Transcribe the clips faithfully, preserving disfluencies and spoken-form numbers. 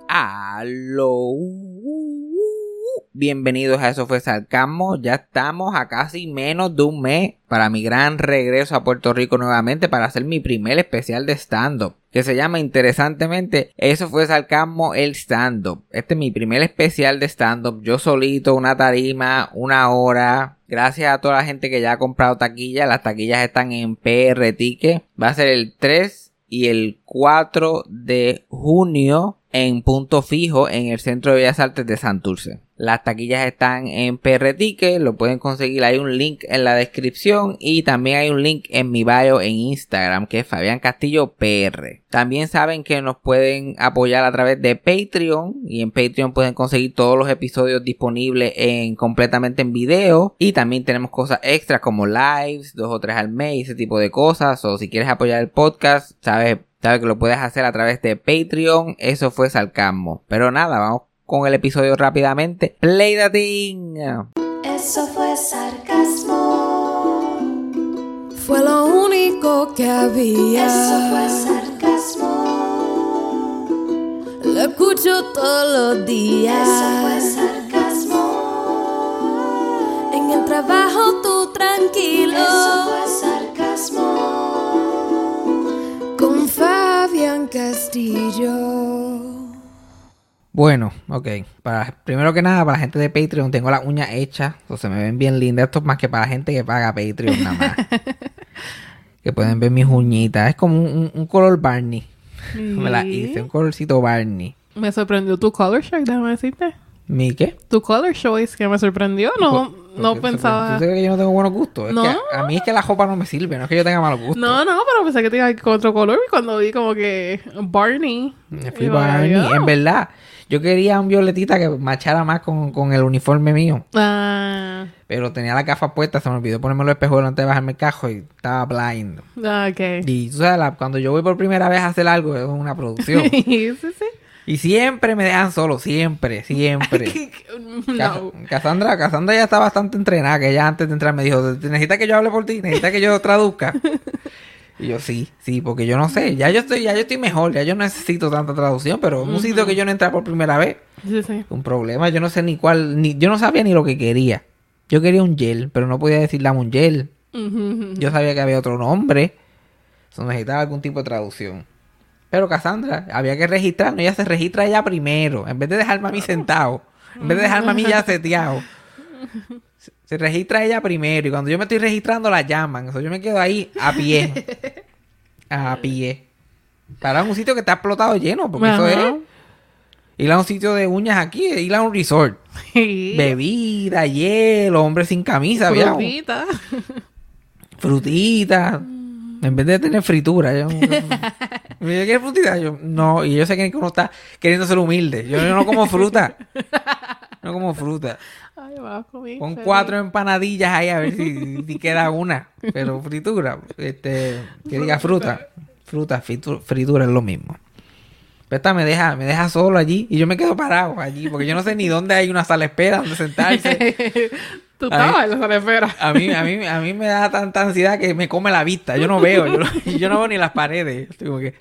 Aló. Bienvenidos a Eso Fue Sarcasmo. Ya estamos a casi menos de un mes para mi gran regreso a Puerto Rico nuevamente para hacer mi primer especial de stand-up, que se llama interesantemente Eso Fue Sarcasmo el stand-up. Este es mi primer especial de stand-up, yo solito, una tarima, una hora. Gracias a toda la gente que ya ha comprado taquillas. Las taquillas están en P R Ticket. Va a ser el tres y el cuatro de junio en punto fijo en el Centro de Bellas Artes de Santurce. Las taquillas están en P R Ticket, lo pueden conseguir, hay un link en la descripción y también hay un link en mi bio en Instagram que es Fabián Castillo P R. También saben que nos pueden apoyar a través de Patreon y en Patreon pueden conseguir todos los episodios disponibles en completamente en video y también tenemos cosas extras como lives, dos o tres al mes, ese tipo de cosas. O si quieres apoyar el podcast, sabes, sabes que lo puedes hacer a través de Patreon. Eso fue Sarcasmo. Pero nada, vamos con el episodio rápidamente. Play the thing. Eso fue sarcasmo. Fue lo único que había. Eso fue sarcasmo. Lo escucho todos los días. Eso fue sarcasmo. En el trabajo tú tranquilo. Eso fue sarcasmo. Con Fabián Castillo. Bueno, ok. Para, primero que nada, para la gente de Patreon, tengo las uñas hechas. O se me ven bien lindas. Esto es más que para la gente que paga Patreon nada más. Que pueden ver mis uñitas. Es como un, un color Barney. Sí. Me la hice, un colorcito Barney. Me sorprendió tu color shock, déjame decirte. ¿Mi qué? Tu color choice, que me sorprendió. No, no pensaba... ¿Tú sabes que yo no tengo buenos gustos? No. Es que a, a mí es que la ropa no me sirve, no es que yo tenga malos gustos. No, no, pero pensé que te iba a ir con otro color y cuando vi como que Barney. Me fui Barney, oh. En verdad. Yo quería un violetita que machara más con, con el uniforme mío. Ah. Pero tenía la gafa puesta, se me olvidó ponerme los espejos antes de bajarme el cajo y estaba blind. Ah, ok. Y tú sabes, la, cuando yo voy por primera vez a hacer algo, es una producción. sí, sí, sí. Y siempre me dejan solo, siempre, siempre. no. Cassandra, Cassandra ya está bastante entrenada, que ella antes de entrar me dijo, ¿necesitas que yo hable por ti? ¿Necesitas que yo traduzca? Y yo, sí, sí, porque yo no sé, ya yo estoy, ya yo estoy mejor, ya yo no necesito tanta traducción, pero en un uh-huh. sitio que yo no entré por primera vez, sí, sí. un problema, yo no sé ni cuál, ni yo no sabía ni lo que quería. Yo quería un gel, pero no podía decir dame un gel. Uh-huh. Yo sabía que había otro nombre, so necesitaba algún tipo de traducción. Pero Cassandra, había que registrarnos, ella se registra ella primero, en vez de dejarme a mí sentado, en vez de dejarme a mí ya seteado. Se registra ella primero y cuando yo me estoy registrando la llaman. O sea, yo me quedo ahí a pie. A pie. Para un sitio que está explotado lleno. Porque uh-huh. eso es. Ir a un sitio de uñas aquí. Ir a un resort. Sí. Bebida, hielo, hombre sin camisa. Frutita. Frutita. En vez de tener fritura. Yo, yo, ¿yo quiero frutita? Yo, no. Y yo sé que uno está queriendo ser humilde. Yo, yo no como fruta. No como fruta. Ay, va, comí, Con feliz. cuatro empanadillas ahí a ver si, si queda una. Pero fritura, este, que diga fruta. Fruta, fritura, fritura es lo mismo. Pero esta me deja, me deja solo allí y yo me quedo parado allí porque yo no sé ni dónde hay una sala de espera donde sentarse. Tú estabas en la sala de espera. A mí, a mí, a mí me da tanta ansiedad que me come la vista. Yo no veo, yo no, yo no veo ni las paredes. Estoy como que...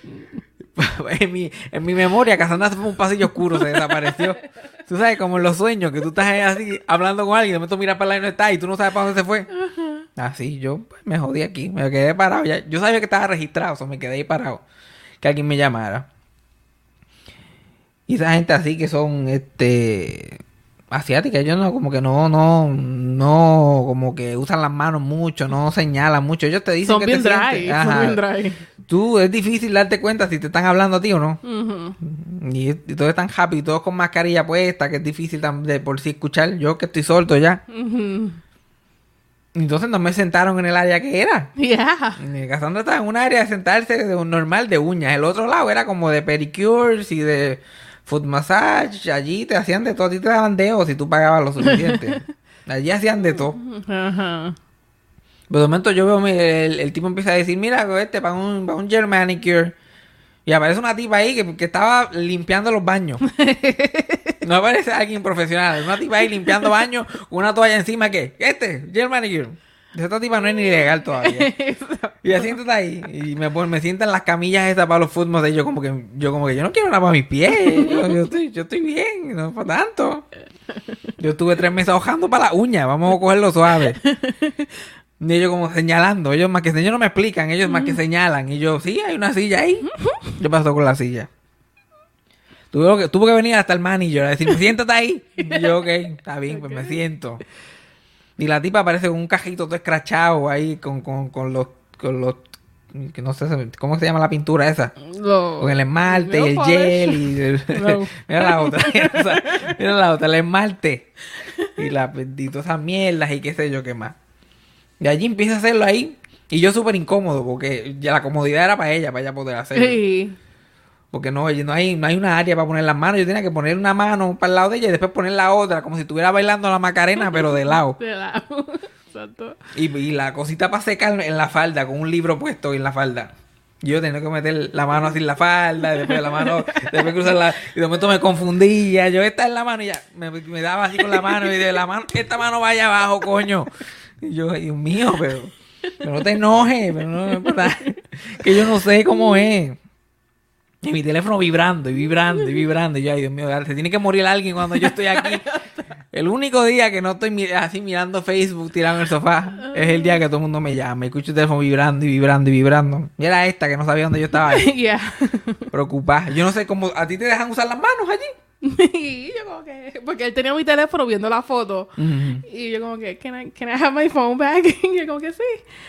En mi, en mi memoria, Cassandra se fue un pasillo oscuro, se desapareció. Tú sabes, como en los sueños, que tú estás así hablando con alguien, de momento miras para el lado y no está, y tú no sabes para dónde se fue. Uh-huh. Así, yo pues, me jodí aquí, me quedé parado. Ya, yo sabía que estaba registrado, o sea, me quedé ahí parado. Que alguien me llamara. Y esa gente así que son, este... asiáticas, ellos no, como que no, no, no, como que usan las manos mucho, no señalan mucho. Ellos te dicen son que bien te dry, sientes. son bien dry. Tú, es difícil darte cuenta si te están hablando a ti o no. Uh-huh. Y, y todos están happy, todos con mascarilla puesta, que es difícil de por sí escuchar. Yo que estoy solto ya. Uh-huh. Entonces no me sentaron en el área que era. Yeah. Y Cassandra estaba en un área de sentarse de un normal de uñas. El otro lado era como de pedicures y de foot massage. Allí te hacían de todo. A ti te daban dedos si tú pagabas lo suficiente. Allí hacían de todo. Ajá. Uh-huh. Pero de momento yo veo el, el tipo empieza a decir, mira, este para un, para un gel manicure. Y aparece una tipa ahí que, que estaba limpiando los baños. No aparece alguien profesional. Una tipa ahí limpiando baños con una toalla encima. ¿Qué? Este, gel manicure. Esta tipa no es ni legal todavía. Y la siento ahí. Y me, pon- me sientan las camillas estas para los fútbol. Y yo como que yo como que yo no quiero nada para mis pies. Yo, yo estoy, yo estoy bien, no es para tanto. Yo estuve tres meses ahojando para la uña. Vamos a cogerlo suave. Y ellos como señalando. Ellos más que ellos no me explican. Ellos más que señalan. Y yo, sí, hay una silla ahí. ¿Qué pasó con la silla? Tuvo que, tuvo que venir hasta el manager a decirme, siéntate ahí. Y yo, ok, está bien, pues me siento. Y la tipa aparece con un cajito todo escrachado ahí, con, con, con los, con los, que no sé, ¿cómo se llama la pintura esa? Lo- Con el esmalte y el Nail gel y el- No. mira la otra, mira, esa- mira la otra, el esmalte. Y, la, y todas esas mierdas y qué sé yo qué más. Y allí empieza a hacerlo ahí. Y yo súper incómodo, porque ya la comodidad era para ella, para ella poder hacerlo. Sí. Porque no, no hay, no hay una área para poner las manos. Yo tenía que poner una mano para el lado de ella y después poner la otra, como si estuviera bailando la Macarena, pero de lado. De lado. Exacto. Y, y la cosita para secar en la falda, con un libro puesto en la falda. Y yo tenía que meter la mano así en la falda, y después la mano, después cruzar la... Y de momento me confundía. Yo, esta es la mano, y ya, me, me daba así con la mano, y de la mano, esta mano vaya abajo, coño. Y yo, Dios mío, pero... Pero no te enojes, pero no, es verdad. Que yo no sé cómo es. Y mi teléfono vibrando y vibrando y vibrando. Y yo, ay, Dios mío, se tiene que morir alguien cuando yo estoy aquí. El único día que no estoy mi- así mirando Facebook tirado en el sofá es el día que todo el mundo me llama. Y escucho el teléfono vibrando y vibrando y vibrando. Y era esta que no sabía dónde yo estaba ahí. Yeah. Preocupada. Yo no sé cómo... ¿A ti te dejan usar las manos allí? Y yo como que... Porque él tenía mi teléfono viendo la foto. Ujú. Y yo como que, can I, can I have my phone back? Y yo como que sí.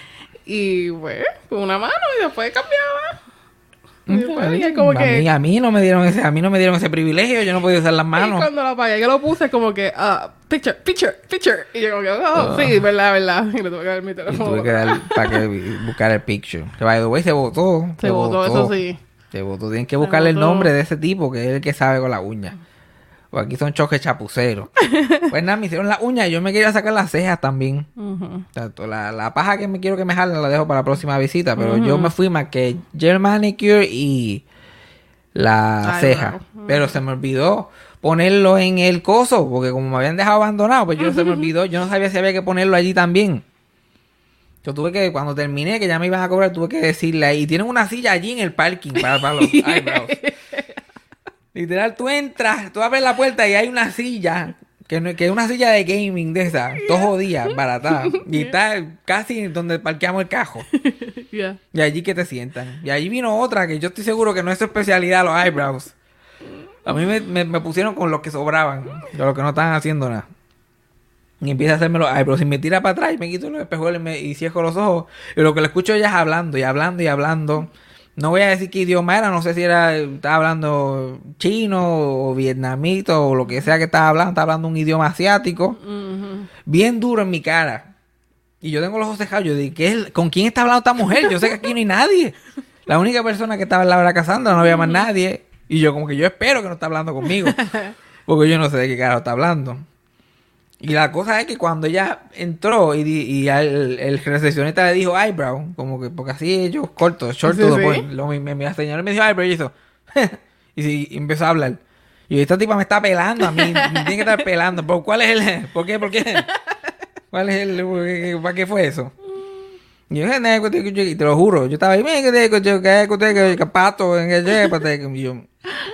Y pues, con una mano y después cambiaba. Y después, y él como a, que... mí, a mí no me dieron ese, a mí no me dieron ese privilegio. Yo no podía usar las Y manos. cuando lo apagué, que lo puse, como que, ah, picture, picture, picture. Y yo como que, oh, sí, verdad, verdad. Y le tuve que dar mi Y teléfono. tuve que dar para que buscar el picture. Que by the way se votó. Se votó, eso sí. Se votó. Tienen que buscarle el votó. nombre de ese tipo, que es el que sabe con la uña. O aquí son choques chapuceros. Pues nada, me hicieron las uñas y yo me quería sacar las cejas también. Ujú. O sea, to- la, la paja que me quiero que me jalen la dejo para la próxima visita. Pero yo me fui más que gel manicure y la Ay, ceja. wow. Pero se me olvidó ponerlo en el coso. Porque como me habían dejado abandonado, pues yo se me olvidó. Yo no sabía si había que ponerlo allí también. Yo tuve que, cuando terminé, que ya me iban a cobrar, tuve que decirle ahí. Tienen una silla allí en el parking para, para los eyebrows. Literal, tú entras, tú abres la puerta y hay una silla, que, no- que es una silla de gaming de esa, dos jodidas, barata. Y está casi donde parqueamos el cajo. Yeah. Y allí que te sientan. Y allí vino otra que yo estoy seguro que no es su especialidad, los eyebrows. A mí me, me- me pusieron con los que sobraban, con los que no estaban haciendo nada. Y empieza a hacerme los eyebrows. Y me tira para atrás y me quito los espejuelos y, me, y cierro los ojos. Y lo que le escucho ella es hablando y hablando y hablando. No voy a decir qué idioma era, no sé si era, estaba hablando chino o vietnamita o lo que sea que estaba hablando, estaba hablando un idioma asiático. Ujú. Bien duro en mi cara. Y yo tengo los ojos cejados. Yo digo, ¿qué es? ¿Con quién está hablando esta mujer? Yo sé que aquí no hay nadie. La única persona que estaba al lado era Cassandra, no había más nadie. Y yo como que yo espero que no está hablando conmigo. Porque yo no sé de qué carajo está hablando. Y la cosa es que cuando ella entró y, di- y al- el recepcionista le dijo eyebrow, como que, porque así ellos cortos, short Sí, to the sí. point. Lo, me, me, me señaló y me dijo eyebrow y hizo, y, sí, y empezó a hablar. Y yo, esta tipa me está pelando a mí, me tiene que estar pelando. ¿Por cuál es el, por qué, por qué? ¿Cuál es el, para qué fue eso? Y yo, y te lo juro, yo estaba ahí, mira que te, que te, que te, que pato, en el, y yo,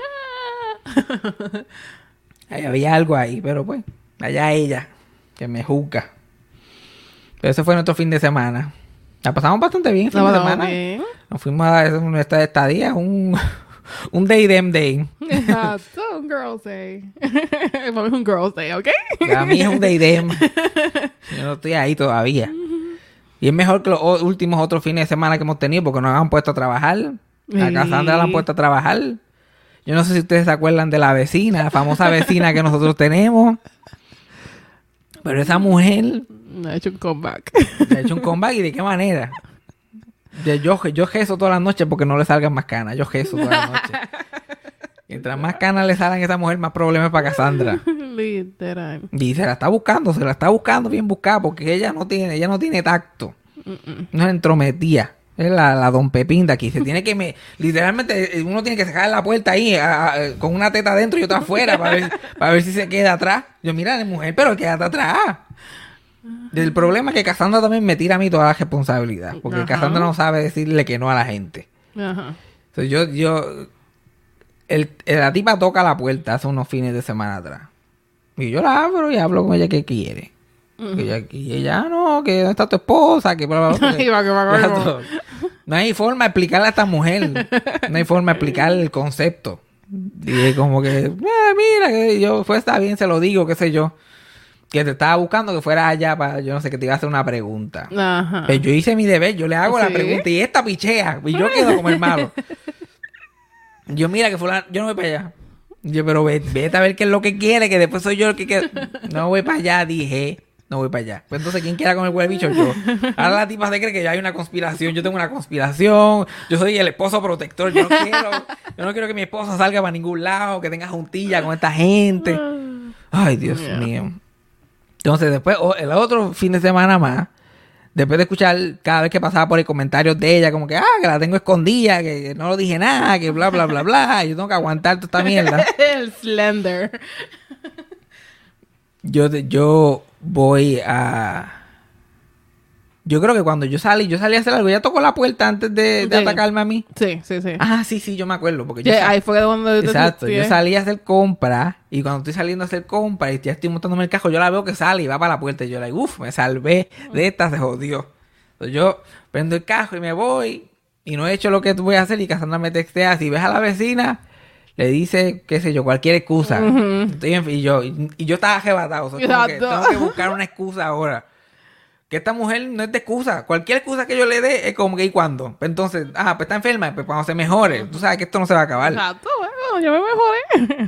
ahí había algo ahí, pero pues, allá ella, que me juzga. Pero ese fue nuestro fin de semana. La pasamos bastante bien el fin La de pasamos semana. bien. Nos fuimos a dar nuestra estadía, un, un day them day. Exacto, un girls day. Para mí es un girls day, ¿ok? Para mí es un day them. Yo no estoy ahí todavía. Y es mejor que los o- últimos otros fines de semana que hemos tenido porque nos han puesto a trabajar. A Sí. Cassandra la han puesto a trabajar. Yo no sé si ustedes se acuerdan de la vecina, la famosa vecina que nosotros tenemos. Pero esa mujer Me ha hecho un comeback. le ha hecho un comeback y de qué manera. Yo, yo, yo geso todas las noches porque no le salgan más canas. Yo geso todas las noches. Mientras más canas le salgan a esa mujer, más problemas para Cassandra. Literal. Y se la está buscando, se la está buscando bien buscada porque ella no tiene, ella no tiene tacto. No es entrometida. Es la, la don Pepín de aquí. Se tiene que me, literalmente uno tiene que sacar la puerta ahí a- a- con una teta adentro y otra afuera para ver, para ver si se queda atrás. Yo, mira, mujer, pero quédate atrás. El problema es que Cassandra también me tira a mí toda la responsabilidad. Porque Ajá. Cassandra no sabe decirle que no a la gente. Ajá. Entonces yo, yo... El, la tipa toca la puerta hace unos fines de semana atrás. Y yo la abro y hablo con ella que quiere. Ujú. Que ella, y ella, "Ah, no, que dónde está tu esposa, que bla, bla, bla". Ay, va, que va, que va. Exacto. No hay forma de explicarle a esta mujer. No hay forma de explicar el concepto. Y es como que, "Eh, mira, que yo, pues está bien, se lo digo, qué sé yo. Que te estaba buscando que fueras allá para, yo no sé, que te iba a hacer una pregunta. Ajá. Pero yo hice mi deber, yo le hago la ¿Sí? pregunta y esta pichea. Y yo quedo como el malo. Yo, mira, que fulano, yo no voy para allá. Yo, pero ve- vete a ver qué es lo que quiere, que después soy yo el que quiere. No voy para allá, dije. No voy para allá. Pues entonces, ¿quién quiera comer el bicho? Yo. Ahora la tipa se cree que ya hay una conspiración. Yo tengo una conspiración. Yo soy el esposo protector. Yo no quiero, yo no quiero que mi esposa salga para ningún lado, que tenga juntilla con esta gente. Ay, Dios Yeah. mío. Entonces, después, o- el otro fin de semana más, después de escuchar cada vez que pasaba por el comentario de ella, como que, ah, que la tengo escondida, que, que no lo dije nada, que bla, bla, bla, bla, y yo tengo que aguantar toda esta mierda. El Slender. Yo, yo voy a... Yo creo que cuando yo salí, yo salí a hacer algo, ella tocó la puerta antes de, de Sí. atacarme a mí. Sí, sí, sí. Ah, sí, sí, yo me acuerdo, porque yo... Yeah, sal- ahí fue donde... Exacto, sí. yo salí a hacer compras y cuando estoy saliendo a hacer compras y ya estoy montándome el carro, yo la veo que sale y va para la puerta y yo la digo, uff, me salvé de esta, se jodió. Entonces yo prendo el carro y me voy y no he hecho lo que voy a hacer y Cassandra me textea, si ves a la vecina, le dice, qué sé yo, cualquier excusa. Estoy en- y, yo, y, y yo estaba arrebatado, o sea, como que Exacto. tengo que buscar una excusa ahora. Que esta mujer no es de excusa. Cualquier excusa que yo le dé es como que ¿y cuándo? Pues entonces, ah, pues está enferma, pues cuando se mejore. Tú sabes que esto no se va a acabar. Exacto, bueno, yo me mejoré.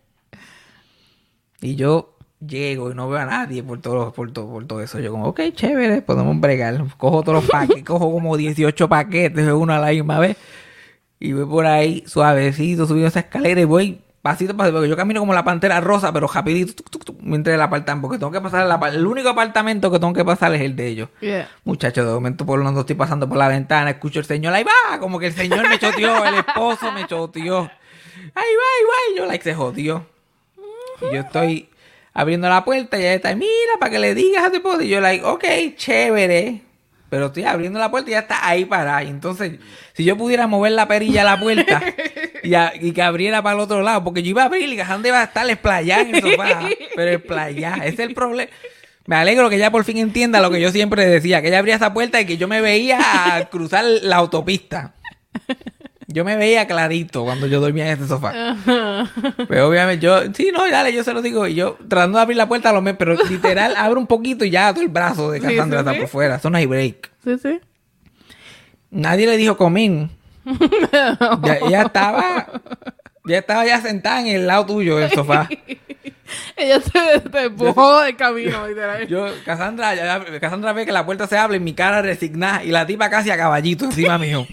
Y yo llego y no veo a nadie por todo, por todo, por todo eso. Yo como, ok, chévere, podemos bregar. Cojo todos los paquetes, cojo como dieciocho paquetes de uno a la misma vez. Y voy por ahí suavecito, subiendo esa escalera y voy pasito a pasito. Porque yo camino como la pantera rosa, pero rapidito, tuc, tuc, tuc, mientras el apartamento. Porque tengo que pasar el, apart- el único apartamento que tengo que pasar es el de ellos. Yeah. Muchachos, de momento por lo menos estoy pasando por la ventana, escucho el señor, ahí va, como que el señor me choteó, el esposo me choteó. Ahí va, ahí va, y yo, like, se jodió. Y yo estoy abriendo la puerta y ella está, mira, para que le digas a tu esposo. Y yo, like, ok, chévere. Pero estoy abriendo la puerta y ya está ahí parada. Y entonces, si yo pudiera mover la perilla a la puerta y, a- y que abriera para el otro lado, porque yo iba a abrir y Cassandra iba a estar esplayada en el sofá. Pero esplayada, ese es el problema. Me alegro que ella por fin entienda lo que yo siempre decía, que ella abría esa puerta y que yo me veía a cruzar la autopista. Yo me veía clarito cuando yo dormía en ese sofá. Pero obviamente yo, sí, no, dale, yo se lo digo. Y yo tratando de abrir la puerta, lo me, pero literal abro un poquito y ya todo el brazo de Sí, Cassandra sí, está sí. por fuera. Eso no hay break. Sí, sí. Nadie le dijo comín. Ya, ella estaba, ya estaba ya sentada en el lado tuyo del sofá. Ella se te empujó del camino, literal. Yo, Cassandra, ya- Cassandra ve que la puerta se abre y mi cara resignada y la tipa casi a caballito encima mío.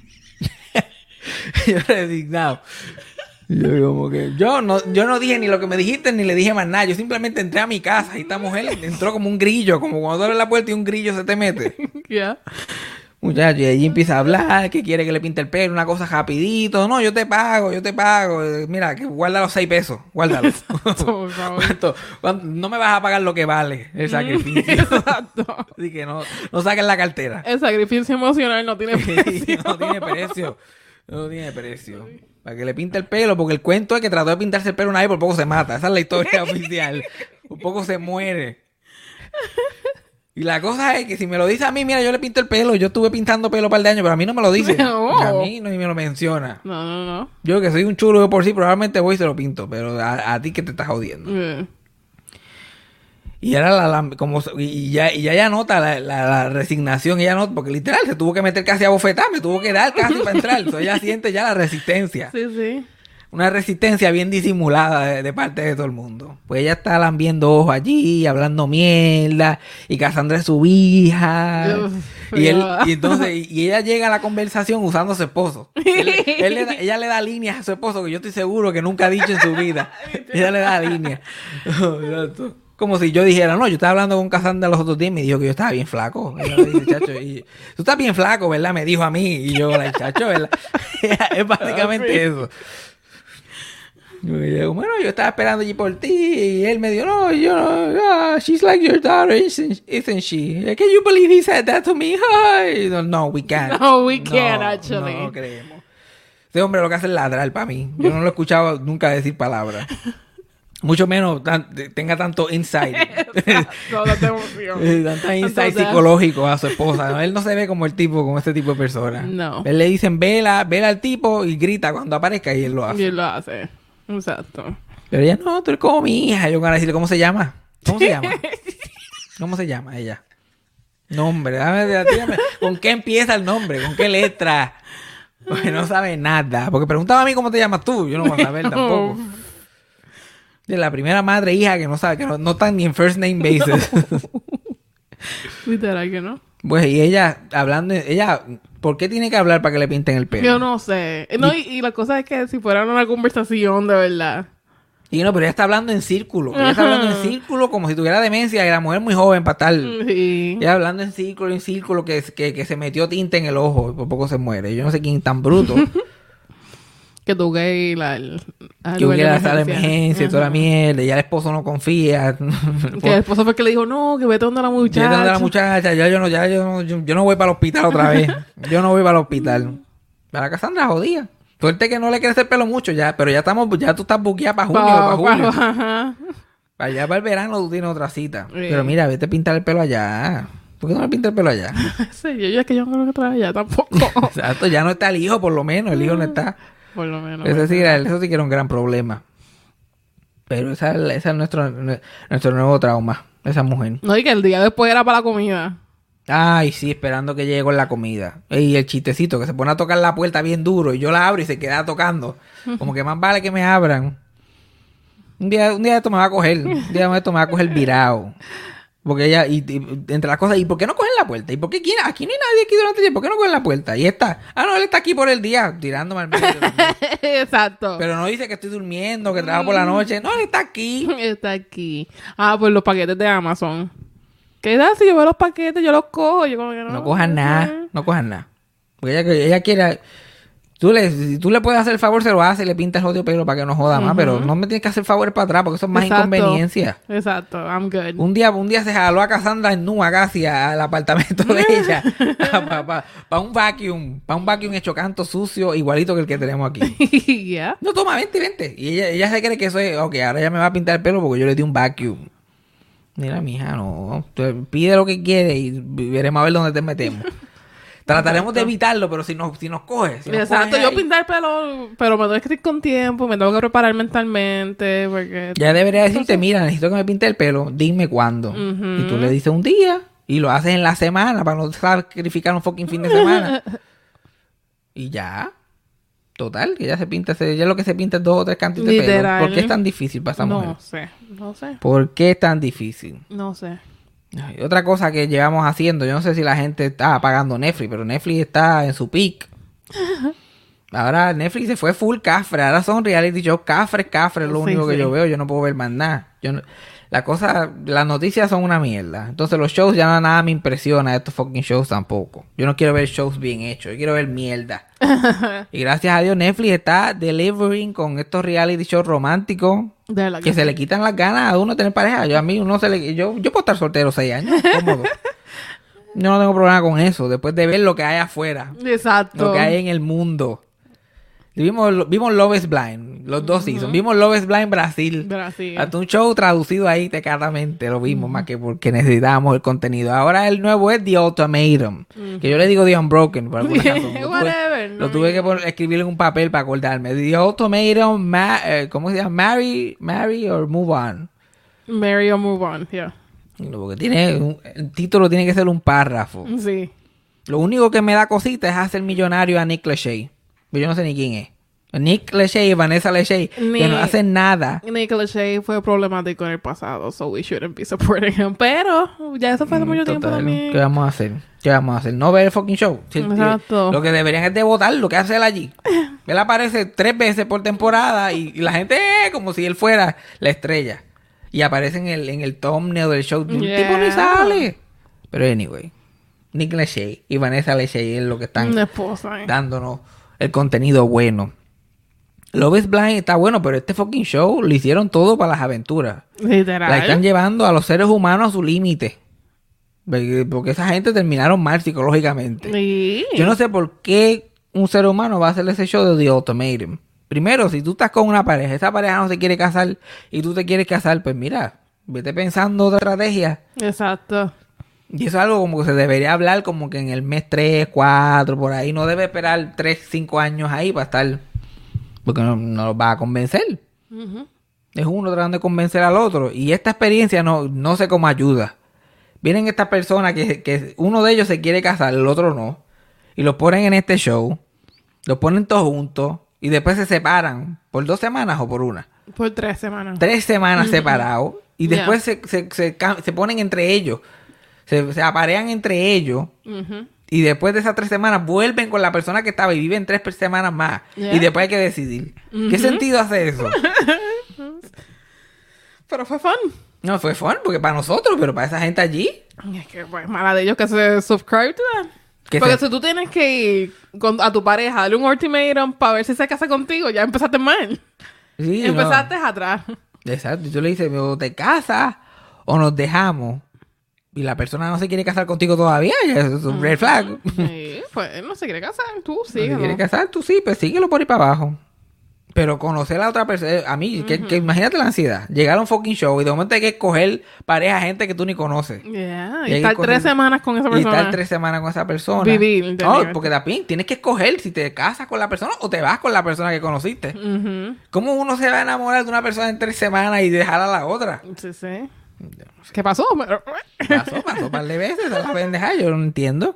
Yo resignado. Yo como que yo no, yo no dije ni lo que me dijiste ni le dije más nada. Yo simplemente entré a mi casa y esta mujer entró como un grillo, como cuando abres la puerta y un grillo se te mete. Yeah. Muchacho, y allí empieza a hablar, que quiere que le pinte el pelo, una cosa rapidito. No, yo te pago, yo te pago. Eh, Mira, que guarda los seis pesos, guárdalos. Por favor. ¿Cuánto? ¿Cuánto? No me vas a pagar lo que vale el sacrificio. Exacto. Así que no, no saquen la cartera. El sacrificio emocional no tiene precio. No tiene precio. No tiene precio. Para que le pinte el pelo, porque el cuento es que trató de pintarse el pelo una vez y por poco se mata. Esa es la historia oficial. Por poco se muere. Y la cosa es que si me lo dice a mí, mira, yo le pinto el pelo. Yo estuve pintando pelo un par de años, pero a mí no me lo dice. No. A mí no me lo menciona. No, no, no. Yo que soy un chulo de por sí, probablemente voy y se lo pinto. Pero a, a ti que te estás jodiendo. Yeah. Y era la, la- como y ya, y ya ella nota la, la, la resignación, ella nota, porque literal se tuvo que meter casi a bofetar, me tuvo que dar casi para entrar. Entonces ella siente ya la resistencia. Sí, sí. Una resistencia bien disimulada de, de parte de todo el mundo. Pues ella está lambiendo ojos allí, hablando mierda, y Cassandra es su hija. Uf, y, él, ya. y entonces, y, y ella llega a la conversación usando a su esposo. Él- él le da- ella le da líneas a su esposo que yo estoy seguro que nunca ha dicho en su vida. Ella le da líneas. Exacto. Como si yo dijera, no, yo estaba hablando con Cassandra los otros días y me dijo que yo estaba bien flaco. Ella me dice, chacho, y, tú estás bien flaco, ¿verdad? Me dijo a mí. Y yo, la chacho, ¿verdad? Es básicamente eso. Y yo digo, bueno, yo estaba esperando allí por ti. Y él me dijo, no, yo no, ah, she's like your daughter, isn't, isn't she? Can you believe he said that to me? Ay, no, no, we can't. No, we can't, actually. No creemos. Ese hombre lo que hace es ladrar para mí. Yo no lo he escuchado nunca decir palabras. Mucho menos tan, tenga tanto insight. No, no te emoción. Tanto insight Entonces- psicológico a su esposa. ¿No? Él no se ve como el tipo, como este tipo de persona. No. Él le dicen, vela, vela al tipo y grita cuando aparezca y él lo hace. Y él lo hace. Exacto. Pero ella, no, tú eres como mi hija. Yo voy a decirle, ¿cómo se llama? ¿Cómo se llama? ¿Cómo se llama ella? Nombre, dame, dígame, ¿con qué empieza el nombre? ¿Con qué letra? Porque no sabe nada. Porque preguntaba a mí cómo te llamas tú. Yo no voy a saber tampoco. De la primera madre e hija que no sabe, que no, no están ni en first name basis. Literal que no. Pues, y ella, hablando, ella, ¿por qué tiene que hablar para que le pinten el pelo? Yo no sé. No, y, y la cosa es que si fuera una conversación de verdad. Y no, pero ella está hablando en círculo. Ella está hablando en círculo como si tuviera demencia y la mujer muy joven para estar. Sí. Ella hablando en círculo, en círculo, que, que, que se metió tinta en el ojo y por poco se muere. Yo no sé quién es tan bruto. Que tuve que ir al, al Que lugar de hubiera la sala de emergencia. emergencia y toda la mierda. Y ya el esposo no confía. Que el esposo fue que le dijo, no, que vete donde la Ya muchacha. donde la muchacha, ya yo no, ya yo no, yo, yo no voy para el hospital otra vez. Yo no voy para el hospital. Para Cassandra jodía. Suerte que no le crece el pelo mucho ya, pero ya estamos, ya tú estás buqueada para junio, Pa- para julio. pa- ajá. Para allá para el verano tú tienes otra cita. Sí. Pero mira, vete a pintar el pelo allá. ¿Por qué no me pinta el pelo allá? Sí, yo, yo es que yo no creo que trae allá tampoco. Exacto, ya no está el hijo por lo menos, el hijo no está. Por lo menos. Eso sí, era, eso sí que era un gran problema. Pero esa, esa es nuestro, nuestro nuevo trauma, esa mujer. No, y que el día después era para la comida. Ay, sí, esperando que llegue con la comida. Y el chistecito, que se pone a tocar la puerta bien duro y yo la abro y se queda tocando. Como que más vale que me abran. Un día, un día esto me va a coger. Un día esto me va a coger virado. Porque ella, y, y- entre las cosas, ¿y por qué no cogen la puerta? ¿Y por qué quién? Aquí no hay nadie aquí durante el día. ¿Por qué no cogen la puerta? Y está. Ah, no, él está aquí por el día, tirándome al medio. Exacto. Pero no dice que estoy durmiendo, que trabajo por la noche. No, él está aquí. Está aquí. Ah, pues los paquetes de Amazon. ¿Qué da si yo veo los paquetes? Yo los cojo. Yo como que no. No cojan nada, no cojan nada. Porque ella, ella quiere... Tú le, si tú le puedes hacer el favor, se lo hace y le pintas el odio pelo para que no joda más. Pero no me tienes que hacer favor para atrás porque eso es más Exacto. inconveniencia. Exacto. I'm good. Un día, un día se jaló a Cassandra en nua casi al apartamento de ella. Para pa, pa un vacuum. Para un vacuum hecho canto sucio igualito que el que tenemos aquí. Yeah. No, toma, vente, vente. Y ella, ella se cree que eso es... Ok, ahora ella me va a pintar el pelo porque yo le di un vacuum. Mira, mija, no. Tú pide lo que quieres y veremos a ver dónde te metemos. Trataremos de evitarlo, pero si nos, si nos coges. Si nos Exacto. coges Yo ahí- pintar el pelo, pero me tengo que ir con tiempo. Me tengo que preparar mentalmente. Porque. Ya debería decirte, mira, necesito que me pinte el pelo. Dime cuándo. Ujú. Y tú le dices un día. Y lo haces en la semana para no sacrificar un fucking fin de semana. Y ya. Total, que ella se pinta, ese- ella lo que se pinta es dos o tres cantos de pelo. Literal. ¿Por qué es tan difícil para esta mujer? No sé. No sé. ¿Por qué es tan difícil? No sé. Ay, otra cosa que llevamos haciendo, yo no sé si la gente está pagando Netflix, pero Netflix está en su peak. Ahora Netflix se fue full cafre, ahora son reality shows cafres, cafres, lo Sí, único que sí. yo veo, yo no puedo ver más nada. Yo no- la cosa, las noticias son una mierda. Entonces los shows ya nada me impresiona, estos fucking shows tampoco. Yo no quiero ver shows bien hechos, yo quiero ver mierda. Y gracias a Dios Netflix está delivering con estos reality shows románticos. De verdad Que se le quitan las ganas a uno de tener pareja. Yo a mí uno se le... Yo, yo puedo estar soltero seis años, cómodo. Yo no tengo problema con eso. Después de ver lo que hay afuera. Exacto. Lo que hay en el mundo. Y vimos, vimos Love is Blind. Los dos seasons. Vimos Love is Blind Brasil. Brasil. Hasta un show traducido ahí tecatamente. Lo vimos más que porque necesitábamos el contenido. Ahora el nuevo es The Ultimatum. Que yo le digo The Unbroken. Por alguna razón. Lo tuve- Whatever. Lo no tuve me- que pon- escribir en un papel para acordarme. The Ultimatum, ma- eh, ¿cómo se llama? Marry, marry or move on. Marry or move on. Yeah. Porque tiene un- el título tiene que ser un párrafo. Sí. Lo único que me da cosita es hacer millonario a Nick Lachey. Pero yo no sé ni quién es. Nick Lachey y Vanessa Lachey, Ni- que no hacen nada. Nicolas Shea fue problemático en el pasado, so we shouldn't be supporting him. Pero ya eso fue hace mucho tiempo Mm, Total, también. ¿qué vamos a hacer? ¿Qué vamos a hacer? No ver el fucking show. Si- Exacto. Lo que deberían es de votar lo que hace él allí. Él aparece tres veces por temporada y, y la gente eh, como si él fuera la estrella. Y aparece en el, en el thumbnail del show. El Yeah. tipo ni sale. Pero anyway, Nick Lachey y Vanessa Lachey es lo que están Una esposa. eh. dándonos el contenido bueno. Love is Blind está bueno, pero este fucking show lo hicieron todo para las aventuras. Literal. La están llevando a los seres humanos a su límite. Porque esa gente terminaron mal psicológicamente. Sí. Yo no sé por qué un ser humano va a hacer ese show de The Ultimatum. Primero, si tú estás con una pareja, esa pareja no se quiere casar y tú te quieres casar, pues mira, vete pensando otra estrategia. Exacto. Y eso es algo como que se debería hablar como que en el mes tres, cuatro, por ahí. No debe esperar tres, cinco años ahí para estar... Porque no, no los va a convencer. Uh-huh. Es uno tratando de convencer al otro. Y esta experiencia no, no sé cómo ayuda. Vienen estas personas que, que uno de ellos se quiere casar, el otro no. Y los ponen en este show. Los ponen todos juntos. Y después se separan. ¿Por dos semanas o por una? Por tres semanas. Tres semanas separados. Y después Yeah. se, se, se, cam- se ponen entre ellos. Se, se aparean entre ellos. Ujú. Y después de esas tres semanas vuelven con la persona que estaba y viven tres per- semanas más. Yeah. Y después hay que decidir. ¿Qué sentido hace eso? Pero fue fun. No, fue fun porque para nosotros, pero para esa gente allí. Es que pues mala de ellos que se subscribe to that. Que Porque se- si tú tienes que ir con, a tu pareja, darle un ultimatum para ver si se casa contigo, ya empezaste mal. Sí, no. Empezaste atrás. Exacto. Y tú le dices, o te casas o nos dejamos. Y la persona no se quiere casar contigo todavía. Ya eso es un red flag. Sí, pues él no se quiere casar. Tú Si sí. te quiere casar, tú sí, pues síguelo por ahí para abajo. Pero conocer a la otra persona, a mí, que, que imagínate la ansiedad. Llegar a un fucking show y de momento hay que escoger pareja, gente que tú ni conoces. Yeah. Y Y hay estar que coger- tres semanas con esa Y persona. estar tres semanas con esa persona. Vivir, No, tener. porque también tienes que escoger si te casas con la persona o te vas con la persona que conociste. Ujú. ¿Cómo uno se va a enamorar de una persona en tres semanas y dejar a la otra? Sí, sí. ¿Qué pasó? Pero- Pasó, pasó un par de veces, esa es la pendeja, yo no entiendo.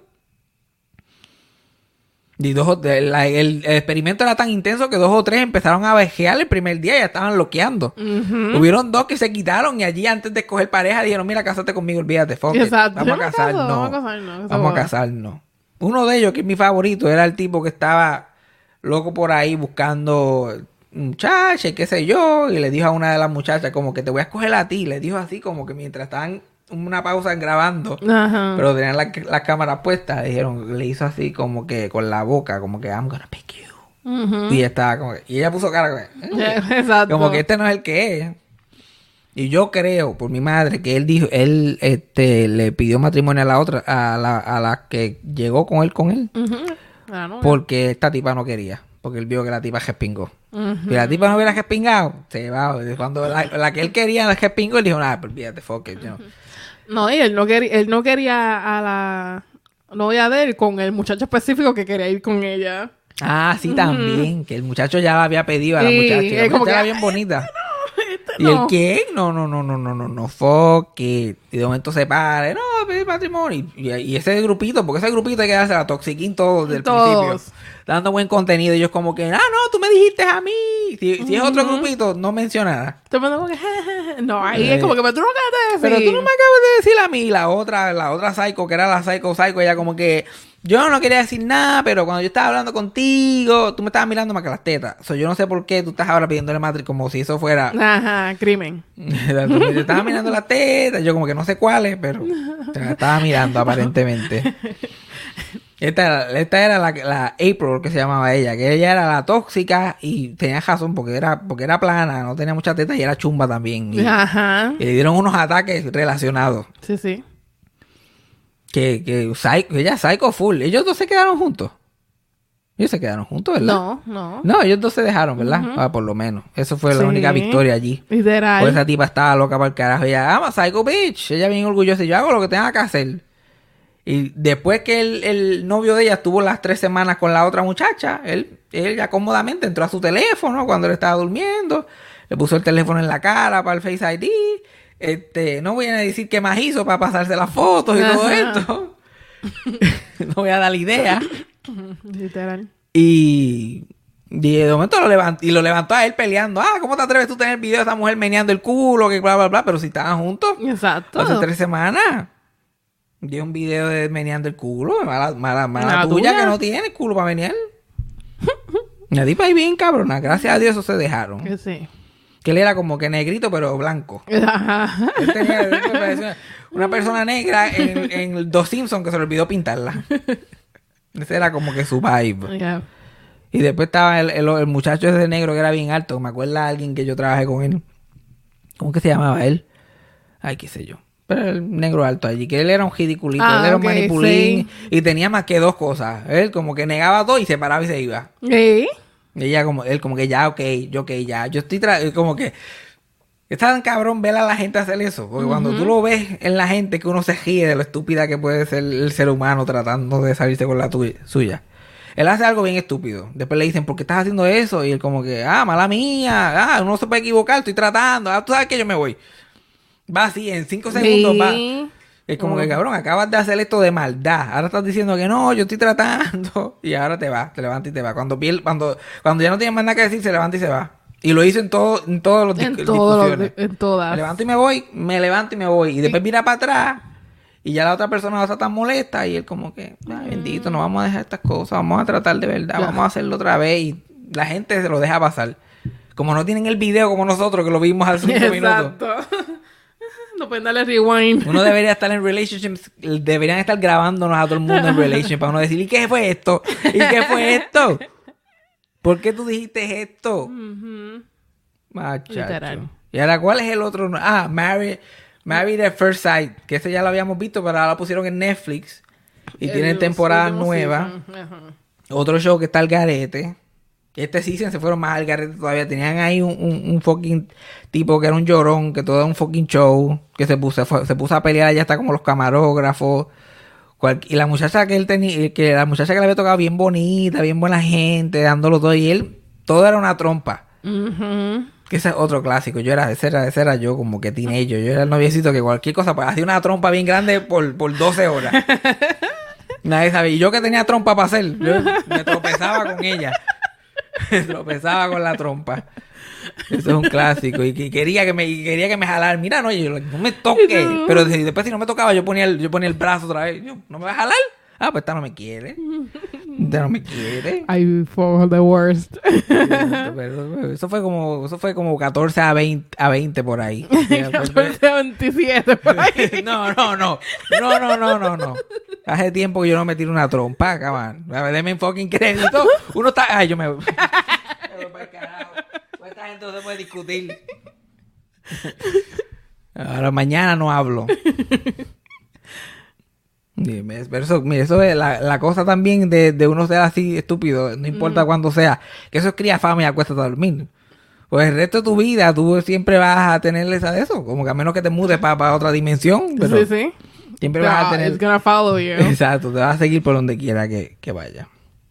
Y dos, o- el, el- el experimento era tan intenso que dos o tres empezaron a vejear el primer día y ya estaban loqueando. Ujú. Hubieron dos que se quitaron y allí antes de escoger pareja dijeron, mira, cásate conmigo, olvídate, fuck it. Exacto. Vamos a Yo me casarnos. caso, vamos a casarnos, esa Vamos a boda. casarnos. Uno de ellos, que es mi favorito, era el tipo que estaba loco por ahí buscando muchacha y qué sé yo, y le dijo a una de las muchachas como que te voy a escoger a ti. Le dijo así como que mientras estaban una pausa grabando, Ajá. pero tenían la- las cámaras puestas, dijeron, le hizo así como que con la boca, como que I'm gonna pick you. Ujú. Y ella estaba como que- y ella puso cara como, que, "Eh". Exacto. Como que este no es el que es. Y yo creo, por mi madre, que él dijo, él este le pidió matrimonio a la otra, a la, a la que llegó con él, con él, Ujú. Ah, no, porque esta tipa no quería. Porque él vio que la tipa respingó. Ujú. Si la tipa no hubiera respingado, se va. Cuando la, la que él quería la respingó, él dijo, nada, pero olvídate, fuck it, yo no". No, y él no quería, él no quería a la novia de él con el muchacho específico que quería ir con ella. Ah, sí, también. Que el muchacho ya la había pedido a la Sí, muchacha. es Y la como muchacha que, era bien bonita. Este ¿Y no. el qué? No, no, no, no, no, no, no, fuck it. Y de momento se para, no, pedir matrimonio. Y, y ese grupito, porque ese grupito hay que darse la toxiquín todo desde el Todos. principio. Dando buen contenido. Ellos como que, ah, no, tú me dijiste a mí. Si, si es otro grupito, no menciona nada. Todo el mundo como que, "Jejeje". No, ahí es como que, pero tú no acabas de Pero decir. tú no me acabas de decir a mí. La otra, la otra psycho, que era la psycho psycho, ella como que, yo no quería decir nada, pero cuando yo estaba hablando contigo, tú me estabas mirando más que las tetas. O sea, yo no sé por qué tú estás ahora pidiéndole matrimonio como si eso fuera... Ajá, crimen. Te estaba mirando las tetas, yo como que no sé cuáles, pero te la estaba mirando aparentemente. Esta era, esta era la, la April, que se llamaba ella, que ella era la tóxica y tenía razón porque era, porque era plana, no tenía mucha teta y era chumba también. Y, Ajá. y le dieron unos ataques relacionados. Sí, sí. Que, que psycho, ella psycho full. Ellos dos se quedaron juntos. Ellos se quedaron juntos, ¿verdad? No, no. No, ellos dos se dejaron, ¿verdad? Ah, por lo menos. Eso fue la Sí. única victoria allí. Literal. Pues esa tipa estaba loca para el carajo. Ella, ama psycho bitch. Ella bien orgullosa. Y yo hago lo que tenga que hacer. Y después que el, el novio de ella estuvo las tres semanas con la otra muchacha, él, él ya cómodamente entró a su teléfono cuando él estaba durmiendo. Le puso el teléfono en la cara para el Face I D. Este, no voy a decir qué más hizo para pasarse las fotos y todo Ajá. esto. No voy a dar la idea. Literal. Y, y de momento lo levantó, y lo levantó a él peleando. Ah, ¿cómo te atreves tú a tener video de esa mujer meneando el culo? Que bla, bla, bla. Pero si estaban juntos Exacto. hace tres semanas. Dio un video de meneando el culo. Mala, mala, mala La tuya, tuya. que no tiene culo para menear. La tipa ahí bien cabrona. Gracias a Dios eso se dejaron. Que sí. Que él era como que negrito pero blanco. Ajá. Él tenía él me parecía una persona negra en, en Dos Simpsons que se le olvidó pintarla. Ese era como que su vibe. Yeah. Y después estaba el, el, el muchacho ese negro que era bien alto. Me acuerdo de alguien que yo trabajé con él. ¿Cómo que se llamaba él? Ay, qué sé yo. Pero el negro alto allí, que él era un ridiculito, Ah, él era ok, un manipulín. sí. Y tenía más que dos cosas. Él como que negaba todo y se paraba y se iba. ¿Sí? Y ella como, él como que ya, ok, yo ok, ya. Yo estoy tra como que... Está tan cabrón ver a la gente hacer eso. Porque cuando tú lo ves en la gente, que uno se ríe de lo estúpida que puede ser el ser humano tratando de salirse con la tuya, suya. Él hace algo bien estúpido. Después le dicen, ¿por qué estás haciendo eso? Y él como que, ah, mala mía. Ah, uno se puede equivocar, estoy tratando. Ah, tú sabes que yo me voy. Va así, en cinco segundos va. Es como que, cabrón, acabas de hacer esto de maldad. Ahora estás diciendo que no, yo estoy tratando. Y ahora te vas, te levantas y te vas. Cuando, piel, cuando, cuando ya no tienes más nada que decir, se levanta y se va. Y lo hizo en, todo, en todos los En dis- todo, discusiones. en todas. Me levanto y me voy, me levanto y me voy. Y después mira para atrás. Y ya la otra persona no está tan molesta. Y él como que, ay, bendito, no vamos a dejar estas cosas. Vamos a tratar de verdad. Ya. Vamos a hacerlo otra vez. Y la gente se lo deja pasar. Como no tienen el video como nosotros, que lo vimos hace cinco minutos. Exacto. No pueden darle rewind. Uno debería estar en relationships, deberían estar grabándonos a todo el mundo en relationships para uno decir, ¿y qué fue esto? ¿Y qué fue esto? ¿Por qué tú dijiste esto? Ujú. Machacho. Literal. Y ahora, ¿cuál es el otro? Ah, Married, Married at First Sight, que ese ya lo habíamos visto, pero ahora lo pusieron en Netflix y El tienen temporada último nueva. season. Ajá. Otro show que está al garete. Este season se fueron más al garete todavía. Tenían ahí un, un, un fucking tipo que era un llorón, que todo era un fucking show, que se puso, fue- se puso a pelear allá hasta como los camarógrafos. Cual- y la muchacha que él tenía, que la muchacha que le había tocado bien bonita, bien buena gente, dándolo todo, y él, todo era una trompa. Ujú. Que ese es otro clásico. Yo era, ese era, ese era yo como que teenager. Yo era el noviecito que cualquier cosa, pues hacía una trompa bien grande por, por doce horas. Nadie sabía. Y yo que tenía trompa para hacer, yo me tropezaba con ella. Me tropezaba con la trompa. Eso es un clásico. Y, que quería que me, y quería que me jalara. Mira, no, yo, no me toque. No. Pero si- después si no me tocaba, yo ponía el, yo ponía el brazo otra vez. Yo, ¿no me va a jalar? Ah, pues esta no me quiere. Esta no me quiere. I for the worst. Pero eso fue como, eso fue como catorce a veinte, a veinte por ahí. catorce a veintisiete por ahí. No, no, no. No, no, no, no, no. Hace tiempo que yo no me tiro una trompa, cabrón. Deme fucking crédito. Uno está. Ay, yo me. Pero para el carajo. Pues esta gente no se puede discutir. Ahora mañana no hablo. Dime, pero eso, mire, eso es la, la cosa también de, de uno ser así estúpido, no importa cuándo sea, que eso es cría fama y acuéstate a dormir. Pues el resto de tu vida tú siempre vas a tener esa de eso, como que a menos que te mudes para otra dimensión, pero Sí, sí. siempre vas a Ah, tener... It's gonna follow you. Exacto, te vas a seguir por donde quiera que, que vaya.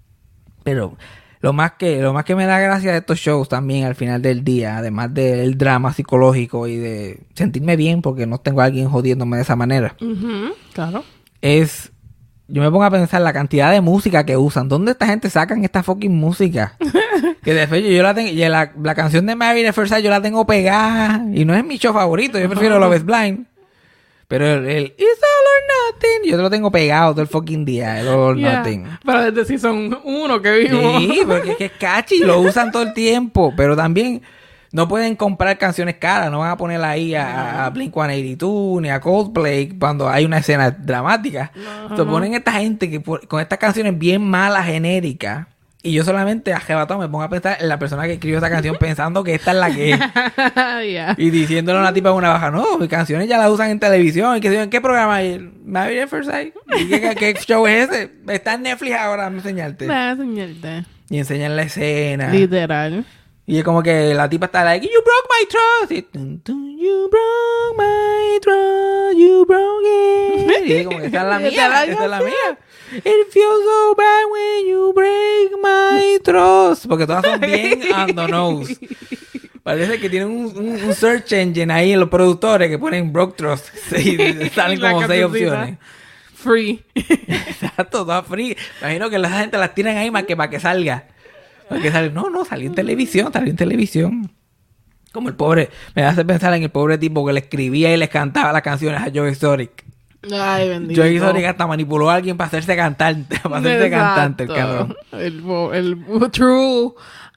Pero lo más que lo más que me da gracia de estos shows también al final del día, además del drama psicológico y de sentirme bien porque no tengo a alguien jodiéndome de esa manera, Ujú, claro. es... Yo me pongo a pensar la cantidad de música que usan. ¿Dónde esta gente sacan esta fucking música? Que de hecho yo la tengo... Y la, la canción de Married at First Sight yo la tengo pegada. Y no es mi show favorito. Yo prefiero Love is Blind. Pero el, el It's All or Nothing... Yo te lo tengo pegado todo el fucking día. El All or Yeah. Nothing. Pero desde season uno que vimos. Sí, porque es que es catchy. Lo usan todo el tiempo. Pero también... No pueden comprar canciones caras, no van a poner ahí a, a Blink ciento ochenta y dos ni a Coldplay cuando hay una escena dramática. No. Se ponen esta gente que por- con estas canciones bien malas, genéricas, y yo solamente arrebatado me pongo a pensar en la persona que escribió esta canción pensando que esta es la que es. Yeah. Y diciéndole a una tipa en una baja, no, mis canciones ya las usan en televisión. ¿Y que, ¿en qué programa hay? Married at First Sight. ¿Y qué, qué, qué show es ese? Está en Netflix ahora, me enseñarte. Nah, señorita. Y enseñan la escena. Literal. Y es como que la tipa está like, you broke my trust. Y, tun, tun, you broke my trust, you broke it. Y es como que esta es la mía, Esa esta es la es la mía. It feels so bad when you break my trust. Porque todas son bien on the nose. Parece que tienen un, un, un search engine ahí en los productores que ponen broke trust. Sí, salen La como seis cancioncita. opciones. Free. Exacto, todas free. Imagino que la gente las tiran ahí más que para que salga. Para que salga. No, no, salió en televisión, salió en televisión. Como el pobre, me hace pensar en el pobre tipo que le escribía y les cantaba las canciones a Joe Exotic. Ay, bendito. Joe Exotic hasta manipuló a alguien para hacerse cantante, para hacerse cantante, el Exacto. cabrón. El, bo- el true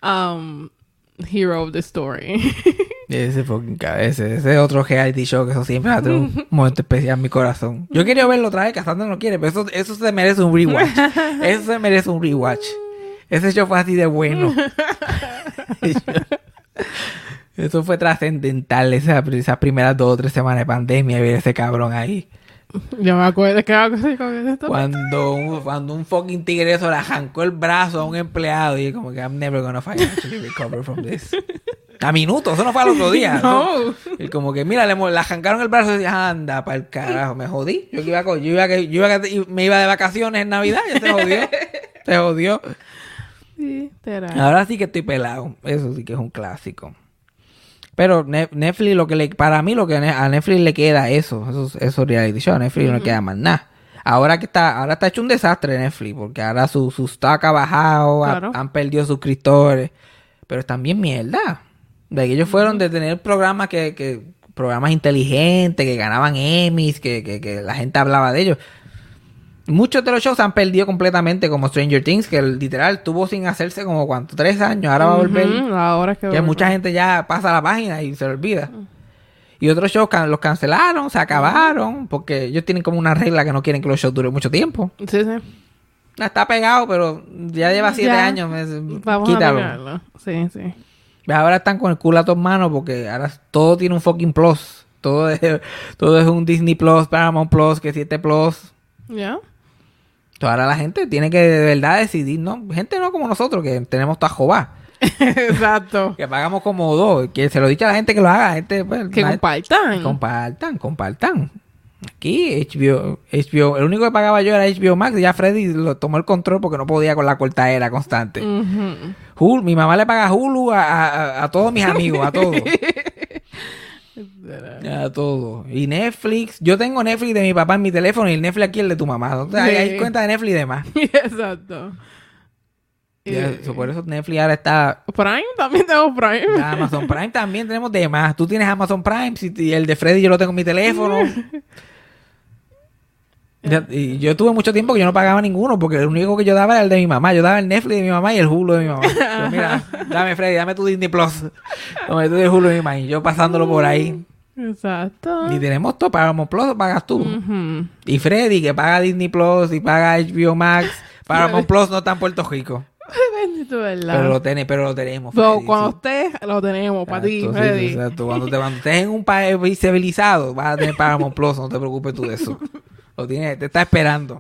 um, hero of the story. Ese fucking ca- ese, ese otro reality show que eso siempre va a tener un momento especial en mi corazón. Yo quería verlo otra vez, Cassandra no quiere, pero eso, eso se merece un rewatch. Eso se merece un rewatch. Ese show fue así de bueno. Eso fue trascendental, esa- esas primeras dos o tres semanas de pandemia, ver ese cabrón ahí. Yo me acuerdo que algo así como que esto. Cuando un, cuando un fucking tigreso le arrancó el brazo a un empleado y como que I'm never gonna financially recover from this. A minutos, eso no fue al otro día. No. ¿no? Y como que, mira, le, mo- le arrancaron el brazo y decía, anda, para el carajo, me jodí. Yo que iba, a co- yo iba, a que- yo iba a que- me iba de vacaciones en Navidad, ya se jodió. Se jodió. Sí, será. Ahora sí que estoy pelado. Eso sí que es un clásico. Pero Ne- Netflix, lo que le, para mí, lo que ne- a Netflix le queda eso, esos, esos reality shows. A Netflix no le queda más nada. Ahora que está, ahora está hecho un desastre Netflix, porque ahora su, su stock ha bajado, ha- Claro. han perdido suscriptores. Pero están bien mierda. De que ellos fueron de tener programas que, que programas inteligentes, que ganaban Emmys, que, que, que la gente hablaba de ellos. Muchos de los shows se han perdido completamente, como Stranger Things, que literal tuvo sin hacerse como cuánto, tres años, ahora va a volver. Ujú, ahora es que... Que mucha gente ya pasa la página y se le olvida. Y otros shows can- los cancelaron, se acabaron, porque ellos tienen como una regla que no quieren que los shows duren mucho tiempo. Sí, sí. No, está pegado, pero ya lleva siete Ya. años. me- Vamos quítalo. a mirarlo. Sí, sí. Ahora están con el culo a tus manos porque ahora todo tiene un fucking plus. Todo es, todo es un Disney Plus, Paramount Plus, que siete Plus. ¿Ya? Entonces ahora la gente tiene que de verdad decidir, ¿no? Gente no como nosotros, que tenemos toda jobá. Exacto. Que pagamos como dos. Que se lo dice a la gente que lo haga. La gente, pues, Que la- compartan. Compartan, compartan. Aquí, H B O, H B O, el único que pagaba yo era H B O Max. Y ya Freddy lo tomó el control porque no podía con la cortadera constante. Ujú. Hulu, mi mamá le paga Hulu a, a- a todos mis amigos, a todos. A todos. Y Netflix. Yo tengo Netflix de mi papá en mi teléfono y el Netflix aquí es el de tu mamá. Entonces, hay, hay Sí. cuenta de Netflix y demás. Exacto. Ya, Eh, so, por eso Netflix ahora está... Prime, también tengo Prime. Ya Amazon Prime también tenemos de más. Tú tienes Amazon Prime si- y el de Freddy yo lo tengo en mi teléfono. Ya, y yo tuve mucho tiempo que yo no pagaba ninguno porque el único que yo daba era el de mi mamá. Yo daba el Netflix de mi mamá y el Hulu de mi mamá. Yo, mira, dame Freddy, dame tu Disney Plus. Dame tu de Hulu de mi mamá. Y yo pasándolo por ahí. Exacto. Y tenemos todo. Paramount Plus lo pagas tú. Ujú. Y Freddy que paga Disney Plus y paga H B O Max. Paramount Plus no está en Puerto Rico. Bendito, ¿verdad? Pero lo, ten- pero lo tenemos. Pero Freddy, cuando sí. esté, lo tenemos para ti, Exacto, sí, Freddy. sí, exacto. Cuando, te, cuando estés en un país civilizado, vas a tener Paramount Plus, no te preocupes tú de eso. Lo tienes, te está esperando.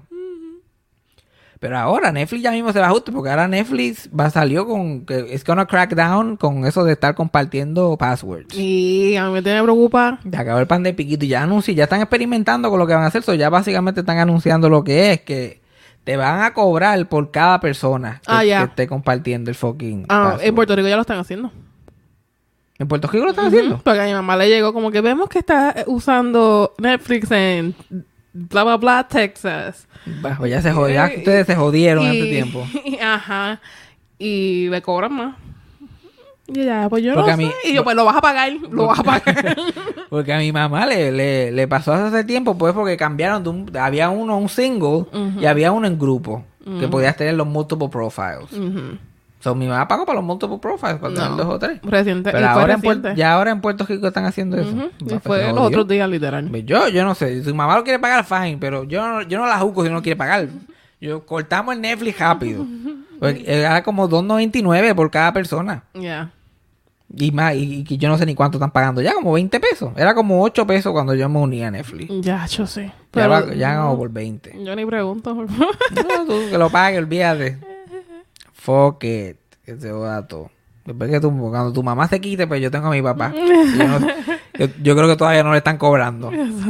Pero ahora Netflix ya mismo se va a ajustar, porque ahora Netflix va salió con que es gonna crack down con eso de estar compartiendo passwords. Y a mí me tiene que preocupar. Ya acabó el pan de piquito y ya anuncian, ya están experimentando con lo que van a hacer. So ya básicamente están anunciando lo que es, que te van a cobrar por cada persona que, Ah, ya. que esté compartiendo el fucking Ah, password. en Puerto Rico ya lo están haciendo. ¿En Puerto Rico lo están haciendo? Porque a mi mamá le llegó como que vemos que está usando Netflix en bla bla bla Texas. Bah, pues ya se jod- ya ustedes se jodieron Y- este tiempo. Ajá. Y le cobran más. Y ya, pues yo Porque no a mí- sé. Y yo, pues lo vas a pagar, lo vas a pagar. Porque a mi mamá le, le, le pasó hace tiempo, pues porque cambiaron de un, había uno un single y había uno en grupo, que podías tener los multiple profiles. Ujú. So, mi mamá pagó para los multiple profiles, para tener No. dos o tres. Reciente. Pero y fue ahora en, reciente. Puerto, ya ahora en Puerto Rico están haciendo eso. Ujú. Y Va, fue se los jodió. otros días, literal. Pues Yo, yo no sé, si su mamá lo quiere pagar, fine, pero yo no, yo no la juzgo si no quiere pagar. Yo cortamos el Netflix rápido. Porque era como dos noventa y nueve por cada persona. Ya. Y más, y, y yo no sé ni cuánto están pagando. Ya como veinte pesos. Era como ocho pesos cuando yo me unía a Netflix. Ya, yo sé. Ya, Pero va- ya como por veinte. yo ni pregunto. No, tú que lo pagues, olvídate. Fuck it. Que se joda todo. Después que tu, cuando tu mamá se quite, pues yo tengo a mi papá. Y Yo, no- yo- yo creo que todavía no le están cobrando.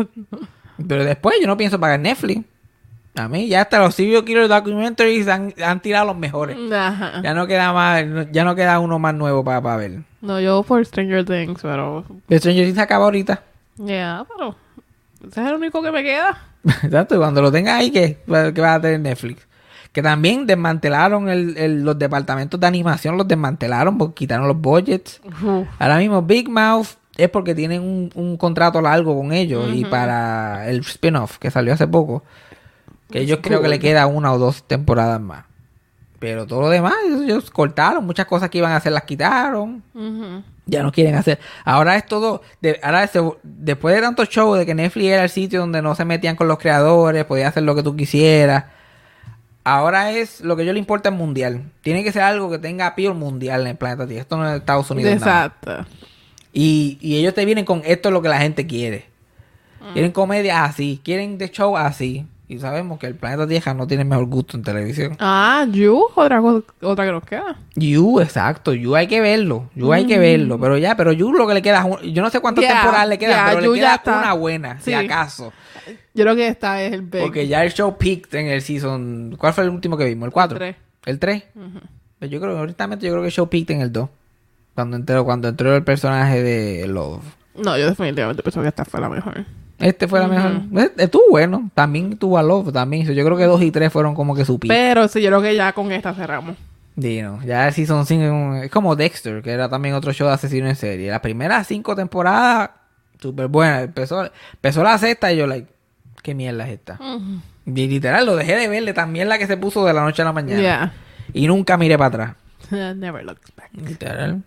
Pero después yo no pienso pagar Netflix. A mí ya hasta los serial killer documentaries han, han tirado los mejores. Ajá. Ya no queda más, ya no queda uno más nuevo para ver. No, yo por Stranger Things, pero... The Stranger Things se acaba ahorita. Ya, pero... Ese es el único que me queda. Exacto, y cuando lo tengas ahí, ¿qué? ¿Qué vas a tener Netflix? Que también desmantelaron el, el- los departamentos de animación, los desmantelaron porque quitaron los budgets. Uf. Ahora mismo Big Mouth es porque tienen un, un contrato largo con ellos y para el spin-off que salió hace poco, que ellos creo que le queda una o dos temporadas más. Pero todo lo demás, ellos cortaron. Muchas cosas que iban a hacer las quitaron. Ujú. Ya no quieren hacer. Ahora es todo. De, ahora se- después de tantos shows de que Netflix era el sitio donde no se metían con los creadores, podías hacer lo que tú quisieras. ahora es lo que a ellos les importa es mundial. Tiene que ser algo que tenga appeal mundial en el planeta Tierra. Esto no es de Estados Unidos. Exacto. Nada. Y, y ellos te vienen con esto es lo que la gente quiere. Mm. Quieren comedias así. Quieren de show así. Y sabemos que el planeta Tierra no tiene mejor gusto en televisión. Ah, You, otra cosa, otra que nos queda. You, exacto. You hay que verlo. You mm. hay que verlo. Pero ya, pero You lo que le queda... Yo no sé cuántas yeah, temporadas le quedan, yeah, pero You le queda una buena, sí. Si acaso. Yo creo que esta es el big. Porque ya el show peaked en el season... ¿Cuál fue el último que vimos? ¿El cuatro? El tres. ¿El tres? Uh-huh. Yo creo, ahorita yo creo que el show peaked en el dos. Cuando entró, cuando entró el personaje de Love. No, yo definitivamente pienso que esta fue la mejor. Este fue la uh-huh. mejor. Estuvo bueno. También tuvo a Love también. Yo creo que dos y tres fueron como que su peak. Pero sí, yo creo que ya con esta cerramos. Sí, no. Ya el season cinco es como Dexter, que era también otro show de asesino en serie. Las primeras cinco temporadas, súper buenas. Empezó, empezó la sexta y yo, like, ¿qué mierda es esta? Uh-huh. Y literal, lo dejé de verle. También la que se puso de la noche a la mañana. Yeah. Y nunca miré para atrás. Never looks back. Literal.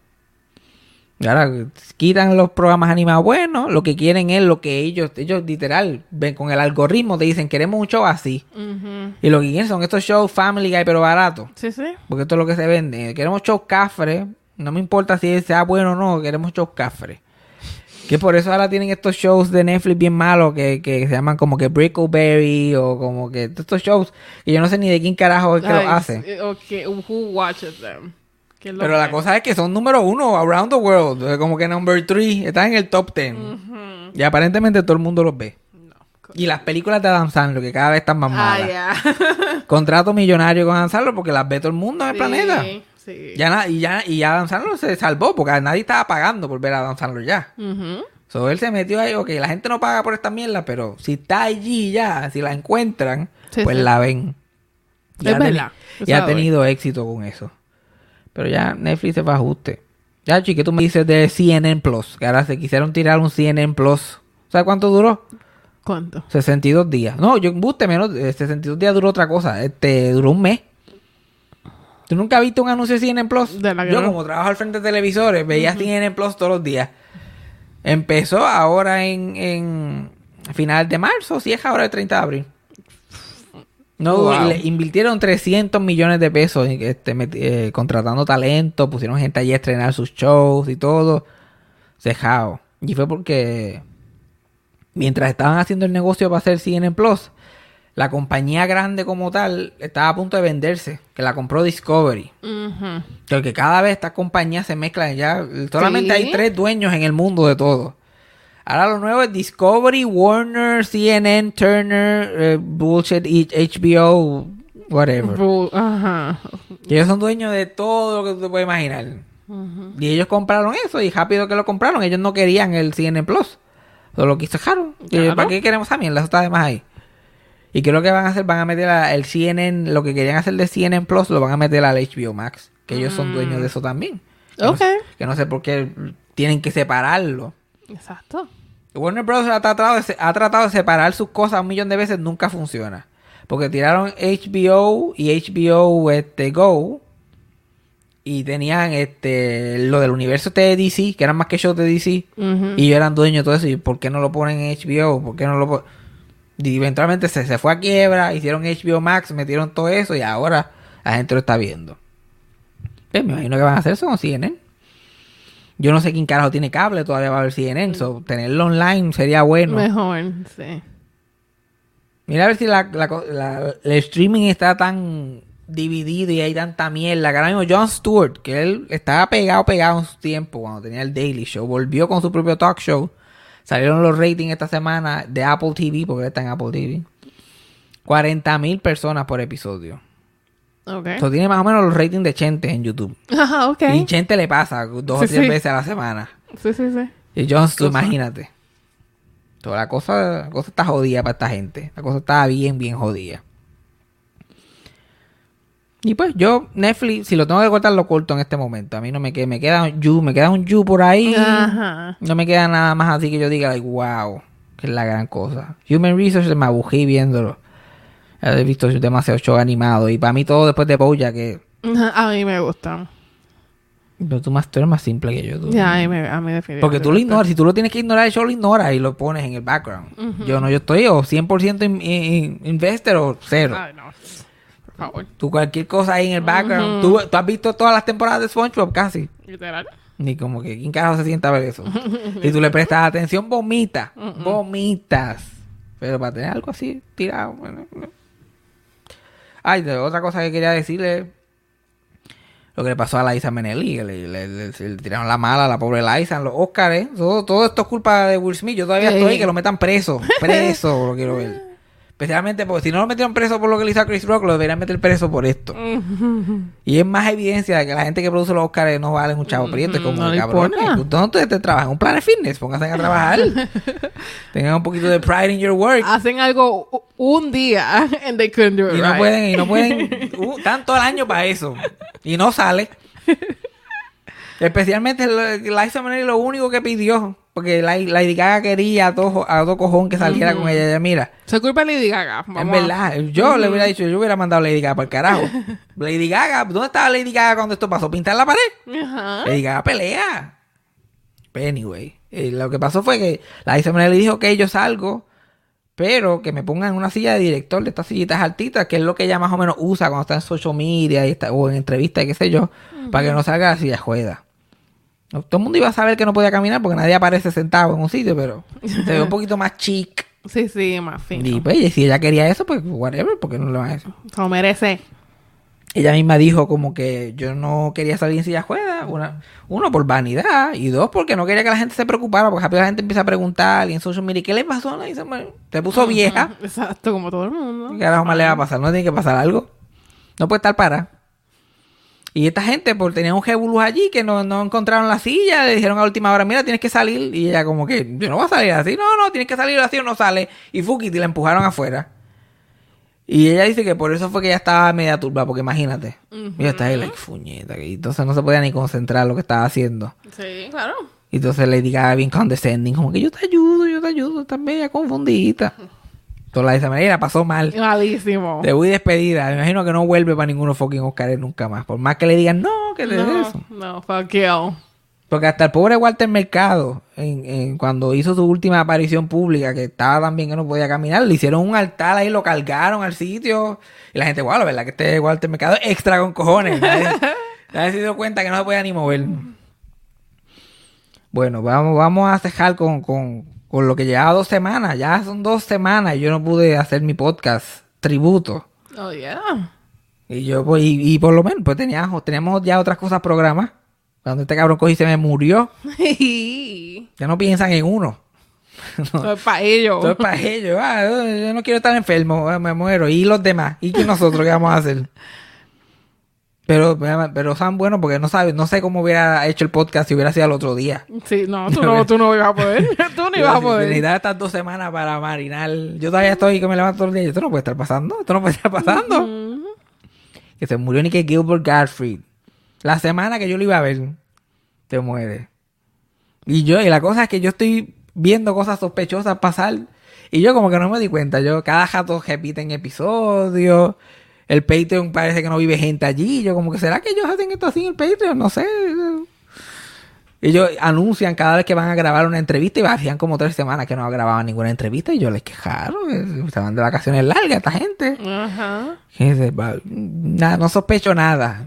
Y ahora quitan los programas animados buenos. Lo que quieren es lo que ellos, ellos literal, ven con el algoritmo, te dicen, queremos un show así. Uh-huh. Y lo que quieren son estos shows Family Guy, pero baratos. Sí, sí. Porque esto es lo que se vende. Queremos shows cafres. No me importa si sea bueno o no, queremos shows cafres. Que por eso ahora tienen estos shows de Netflix bien malos que, que se llaman como que Brickleberry o como que estos shows que yo no sé ni de quién carajo es que los hace. Okay, who watches them? Pero la cosa es que son número uno around the world. Como que number three. Están en el top ten. Uh-huh. Y aparentemente todo el mundo los ve. No, y las películas de Adam Sandler, que cada vez están más malas. Ah, yeah. Contrato millonario con Adam Sandler porque las ve todo el mundo en el sí, planeta. Sí. Ya na- y, ya, y Adam Sandler se salvó porque nadie estaba pagando por ver a Adam Sandler ya. Uh-huh. So él se metió ahí. Ok, la gente no paga por esta mierda, pero si está allí ya, si la encuentran, sí, pues sí. La ven. Y es ha verdad. Ten- y ha tenido éxito con eso. Pero ya Netflix se fue a ajuste. Ya, chique, tú me dices de C N N Plus. Que ahora se quisieron tirar un C N N Plus. ¿Sabes cuánto duró? ¿Cuánto? sesenta y dos días. No, yo buste menos. sesenta y dos días duró otra cosa. Este, duró un mes. ¿Tú nunca has visto un anuncio de C N N Plus? De la que yo, no. Como trabajo al frente de televisores, veía uh-huh. C N N Plus todos los días. Empezó ahora en, en final de marzo. Si es ahora el treinta de abril. No, wow. Le invirtieron trescientos millones de pesos este, eh, contratando talento, pusieron gente allí a estrenar sus shows y todo. Cejao. Y fue porque mientras estaban haciendo el negocio para hacer C N N Plus, la compañía grande como tal estaba a punto de venderse, que la compró Discovery. Uh-huh. Porque cada vez estas compañías se mezclan ya. Solamente ¿sí? Hay tres dueños en el mundo de todo. Ahora lo nuevo es Discovery, Warner, C N N, Turner, uh, Bullshit, H B O, whatever. Bu- Ajá. Y ellos son dueños de todo lo que tú te puedes imaginar. Uh-huh. Y ellos compraron eso y rápido que lo compraron. Ellos no querían el C N N Plus. Solo lo quisieron. Claro. ¿Para qué queremos a mí? Eso está de más ahí. ¿Y qué es lo que van a hacer? Van a meter a, el C N N, lo que querían hacer de C N N Plus, lo van a meter al H B O Max. Que ellos mm. son dueños de eso también. Que ok. No, que no sé por qué tienen que separarlo. Exacto. Warner Bros. Ha tratado, de, ha tratado de separar sus cosas un millón de veces, nunca funciona. Porque tiraron H B O y H B O este, Go. Y tenían este lo del universo de D C, que eran más que shows de D C. Uh-huh. Y ellos eran dueños de todo eso. ¿Y por qué no lo ponen en H B O? ¿Por qué no lo ponen? Y eventualmente se, se fue a quiebra, hicieron H B O Max, metieron todo eso y ahora la gente lo está viendo. Pues me imagino que van a hacer eso con C N N. Yo no sé quién carajo tiene cable, todavía va a haber C N N, so tenerlo online sería bueno. Mejor, sí. Mira a ver si la, la, la, el streaming está tan dividido y hay tanta mierda. Que ahora mismo Jon Stewart, que él estaba pegado, pegado en su tiempo cuando tenía el Daily Show, volvió con su propio talk show. Salieron los ratings esta semana de Apple T V, porque él está en Apple T V. cuarenta mil personas por episodio. Ok. Eso tiene más o menos los ratings de Chente en YouTube. Ajá, ok. Y Chente le pasa dos sí, o tres sí. veces a la semana. Sí, sí, sí. Y Jon Stewart, imagínate. Toda la cosa, la cosa está jodida para esta gente. La cosa está bien, bien jodida. Y pues yo, Netflix, si lo tengo que cortar, lo corto en este momento. A mí no me queda, me queda un You, me queda un You por ahí. Ajá. No me queda nada más así que yo diga, like, wow, que es la gran cosa. Human Resource me abugí viéndolo. He visto demasiado show animado. Y para mí todo después de Bojack que... A mí me gusta. Pero tú, más, tú eres más simple que yo. Tú. Ya, a mí, me, a mí definitivamente. Porque tú lo ignoras. Si tú lo tienes que ignorar, el show lo ignoras y lo pones en el background. Uh-huh. Yo no, yo estoy o cien por ciento in, in, investor o cero. Ay, no. favor. Tú cualquier cosa ahí en el background. ¿Tú, tú has visto todas las temporadas de SpongeBob casi. Literal. Ni como que ¿quién carajo se sienta a ver eso? Si tú le prestas atención, vomita. Vomitas. Pero para tener algo así tirado. Bueno, no. Ay, de otra cosa que quería decirle. Lo que le pasó a Liza Minnelli. Que le, le, le, le, le tiraron la mala a la pobre Liza en los Oscars. ¿eh? Todo, todo esto es culpa de Will Smith. Yo todavía Sí. estoy que lo metan preso. Preso, lo quiero ver. Especialmente porque si no lo metieron preso por lo que le hizo a Chris Rock, lo deberían meter preso por esto. Y es más evidencia de que la gente que produce los Oscars no valen un chavo prieto. Es como, No le cabrón, importa. ¿dónde ustedes te trabajan? Un plan de fitness. Pónganse a trabajar. Tengan un poquito de pride in your work. Hacen algo u- un día and they couldn't do it Y no right. pueden, y no pueden, uh, están todo el año para eso. Y no sale. Especialmente lo- Liza Minnelli lo único que pidió. Porque la- Lady Gaga quería a todo, a todo cojón que saliera con ella. Ella, mira, Se culpa de Lady Gaga. es Vamos a- verdad. Yo le hubiera dicho, yo hubiera mandado a Lady Gaga para el carajo. Lady Gaga, ¿dónde estaba Lady Gaga cuando esto pasó? ¿Pintar la pared? Ajá. Lady Gaga pelea. Pero anyway, eh, lo que pasó fue que Liza Minnelli dijo que yo salgo, pero que me pongan en una silla de director de estas sillitas altitas, que es lo que ella más o menos usa cuando está en social media y está, o en entrevistas y qué sé yo, para que no salga la silla juega. Todo el mundo iba a saber que no podía caminar porque nadie aparece sentado en un sitio, pero se ve un poquito más chic. Sí, sí, más fino. Y pues, y si ella quería eso, pues whatever, porque no le van a eso. Se lo merece. Ella misma dijo como que yo no quería salir en silla de ruedas, una, uno por vanidad y dos porque no quería que la gente se preocupara, porque rápido la gente empieza a preguntar y en social media, ¿qué le pasó a la Liza Minnelli? Se puso vieja. Exacto, como todo el mundo. ¿Qué carajo más le va a pasar? No tiene que pasar algo. No puede estar para. Y esta gente, por tener un jebulus allí que no, no encontraron la silla, le dijeron a última hora, mira, tienes que salir. Y ella como que, yo no voy a salir así. No, no, tienes que salir así o no sale. Y Fukiti la empujaron afuera. Y ella dice que por eso fue que ella estaba media turba, porque imagínate. Y ella está ahí, like, fuñeta. Y entonces no se podía ni concentrar en lo que estaba haciendo. Sí, claro. Y entonces Lady Gaga bien condescending, como que yo te ayudo, yo te ayudo, estás media confundida. Entonces la de esa manera la pasó mal. Malísimo. Te voy despedida. Me imagino que no vuelve para ninguno fucking Oscar nunca más. Por más que le digan, no, que te No, eso. no, fuck you. Porque hasta el pobre Walter Mercado, en, en- cuando hizo su última aparición pública, que estaba tan bien que no podía caminar, le hicieron un altar ahí, lo cargaron al sitio. Y la gente, wow, la verdad que este Walter Mercado es extra con cojones. Nadie, nadie se dio cuenta que no se podía ni mover. Bueno, vamos, vamos a cejar con, con, con lo que llevaba dos semanas. Ya son dos semanas y yo no pude hacer mi podcast tributo. Oh, yeah. Y yo, pues, y, y por lo menos, pues teníamos, teníamos ya otras cosas programadas. Cuando este cabrón cogió y se me murió, ya no piensan en uno. Eso es para ellos. Todo es para ellos. Ah, yo no quiero estar enfermo, ah, me muero. ¿Y los demás? ¿Y qué nosotros qué vamos a hacer? Pero, pero son buenos porque no sabes, no sé cómo hubiera hecho el podcast si hubiera sido el otro día. Sí, no, tú no, tú no ibas a poder. Tú no ibas a poder. Necesitaba estas dos semanas para marinar. Yo todavía estoy que me levanto todos los días. Esto no puede estar pasando. Esto no puede estar pasando. Ujú. Que se murió ni que Gilbert Gottfried. La semana que yo lo iba a ver, te muere. Y yo, y la cosa es que yo estoy viendo cosas sospechosas pasar. Y yo como que no me di cuenta. Yo cada rato repiten episodios. El Patreon parece que no vive gente allí. Yo como que, ¿será que ellos hacen esto así en el Patreon? No sé. Ellos anuncian cada vez que van a grabar una entrevista y hacían como tres semanas que no grababan ninguna entrevista y yo les quejaron. Se van de vacaciones largas esta gente. Ajá. Fíjense, va, nada, no sospecho nada.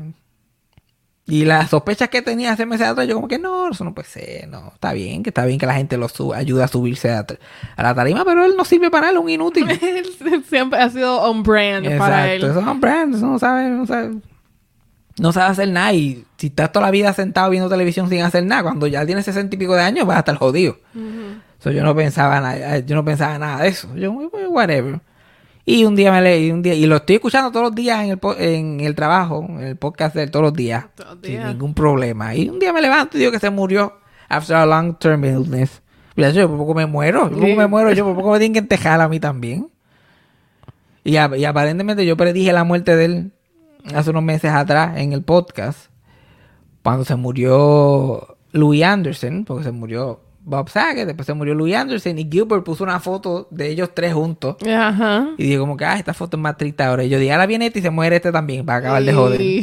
Y las sospechas que tenía hace meses atrás, yo como que no, eso no puede ser, no, está bien, que está bien que la gente lo suba, ayuda a subirse a, a la tarima, pero él no sirve para él, es un inútil. Él siempre ha sido on brand para él. Exacto, eso es un brand, eso no sabe, no sabe, no sabe hacer nada. Y si estás toda la vida sentado viendo televisión sin hacer nada, cuando ya tienes sesenta y pico de años vas a estar jodido. Ujú. So, yo no pensaba nada, yo no pensaba nada de eso. Yo, pues, whatever. Y un día me leí, un día, y lo estoy escuchando todos los días en el, po- en el trabajo, en el podcast de él, todos los días. Todos los Sin días. ningún problema. Y un día me levanto y digo que se murió after a long term illness. Y yo, por poco me muero, por poco Sí. me muero, yo por poco me tienen que entejar a mí también. Y, a- y aparentemente yo predije la muerte de él hace unos meses atrás en el podcast. Cuando se murió Louis Anderson, porque se murió Bob Saget, después se murió Louis Anderson y Gilbert puso una foto de ellos tres juntos. Ajá. Y digo como que, ah, esta foto es más triste ahora. Y yo dije, ahora viene este y se muere este también para acabar de joder. Y-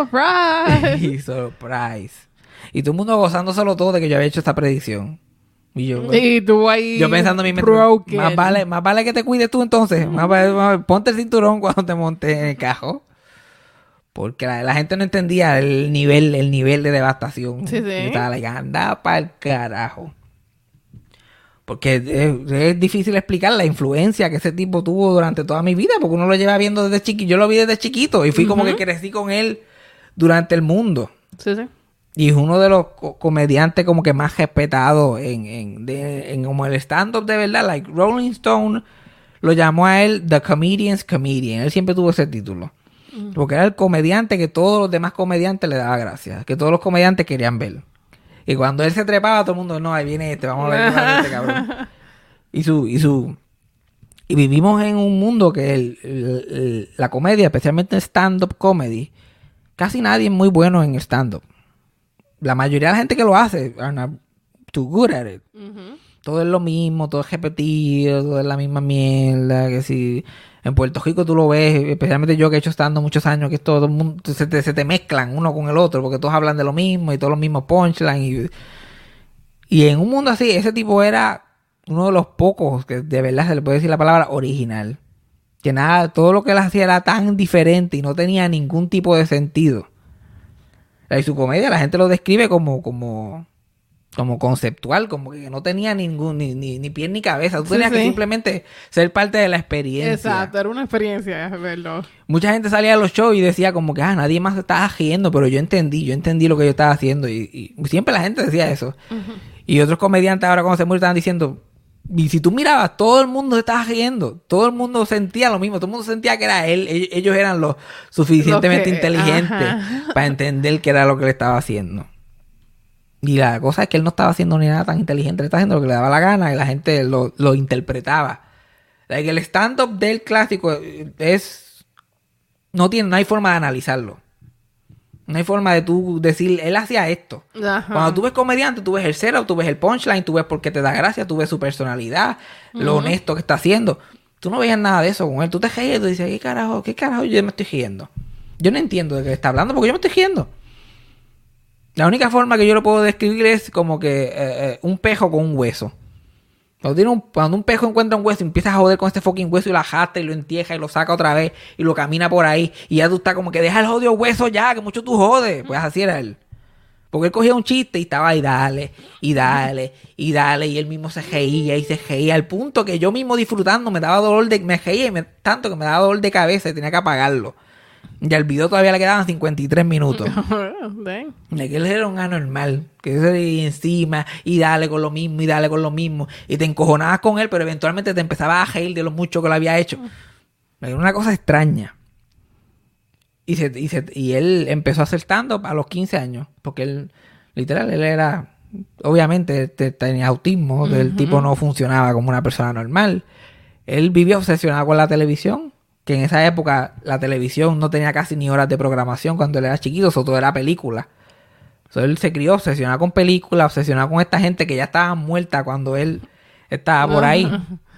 Surprise. Y surprise. Y todo el mundo gozándoselo todo de que yo había hecho esta predicción. Y yo, Y tú ahí. yo pensando en mi mente, broken. más vale, más vale que te cuides tú entonces. Más vale, más vale, ponte el cinturón cuando te montes en el carro. Porque la, la gente no entendía el nivel, el nivel de devastación. Sí, sí. Y estaba like, anda pa'l carajo. Porque es, es difícil explicar la influencia que ese tipo tuvo durante toda mi vida. Porque uno lo lleva viendo desde chiquito. Yo lo vi desde chiquito. Y fui como que crecí con él durante el mundo. Sí, sí. Y es uno de los co- comediantes como que más respetados en, en, de- en como el stand-up de verdad. Like Rolling Stone lo llamó a él The Comedian's Comedian. Él siempre tuvo ese título. Porque era el comediante que todos los demás comediantes le daban gracias. Que todos los comediantes querían ver. Y cuando él se trepaba, todo el mundo, no, ahí viene este, vamos a ver qué va este cabrón. Y su, y su... Y vivimos en un mundo que el, el- el- la comedia, especialmente el stand-up comedy, casi nadie es muy bueno en el stand-up. La mayoría de la gente que lo hace are not too good at it. Todo es lo mismo, todo es repetido, todo es la misma mierda. Que si en Puerto Rico tú lo ves, especialmente yo que he hecho stand-up muchos años, que es todo el mundo, se te, se te mezclan uno con el otro, porque todos hablan de lo mismo y todos los mismos punchlines. Y, y en un mundo así, ese tipo era uno de los pocos que de verdad se le puede decir la palabra original. Que nada, todo lo que él hacía era tan diferente y no tenía ningún tipo de sentido. Y su comedia la gente lo describe como, como, como conceptual, como que no tenía ningún, ni, ni, ni pie ni cabeza. Tú Sí, tenías que sí. simplemente ser parte de la experiencia. Exacto, era una experiencia verlo. Mucha gente salía a los shows y decía como que, ah, nadie más estaba riendo, pero yo entendí, yo entendí lo que yo estaba haciendo. Y, y siempre la gente decía eso. Y otros comediantes ahora cuando se murieron estaban diciendo, y si tú mirabas, todo el mundo se estaba riendo. Todo el mundo sentía lo mismo. Todo el mundo sentía que era él. Ellos, ellos eran los suficientemente Los que- inteligentes ajá. para entender qué era lo que le estaba haciendo. Y la cosa es que él no estaba haciendo ni nada tan inteligente. Él estaba haciendo lo que le daba la gana y la gente lo, lo interpretaba. Like, el stand-up del clásico es... No tiene, no hay forma de analizarlo. No hay forma de tú decir, él hacía esto. Ajá. Cuando tú ves comediante, tú ves el setup, tú ves el punchline, tú ves por qué te da gracia, tú ves su personalidad, lo honesto que está haciendo. Tú no veías nada de eso con él. Tú te reías y tú dices, ¿qué carajo? ¿Qué carajo yo me estoy riendo? Yo no entiendo de qué está hablando porque yo me estoy riendo. La única forma que yo lo puedo describir es como que eh, eh, un pejo con un hueso. Cuando, tiene un, cuando un pejo encuentra un hueso y empiezas a joder con este fucking hueso y lo ajasta y lo entierra y lo saca otra vez y lo camina por ahí y ya tú estás como que deja el jodido hueso ya, que mucho tú jodes. Pues así era él. Porque él cogía un chiste y estaba ahí dale, y dale, y dale, y él mismo se reía y se reía al punto que yo mismo disfrutando me daba dolor de... Me reía y me, tanto que me daba dolor de cabeza y tenía que apagarlo. Y al video todavía le quedaban cincuenta y tres minutos. Dang. De que él era un anormal, que se iba encima y dale con lo mismo y dale con lo mismo y te encojonabas con él, pero eventualmente te empezabas a reír de lo mucho que lo había hecho. Era una cosa extraña. Y, se, y, se, y él empezó a hacer stand-up a los quince años, porque él, literal, él era, obviamente, te- tenía autismo, el tipo no funcionaba como una persona normal. Él vivía obsesionado con la televisión, que en esa época la televisión no tenía casi ni horas de programación cuando él era chiquito, eso todo era película. So, él se crió obsesionado con películas, obsesionado con esta gente que ya estaba muerta cuando él estaba por ahí.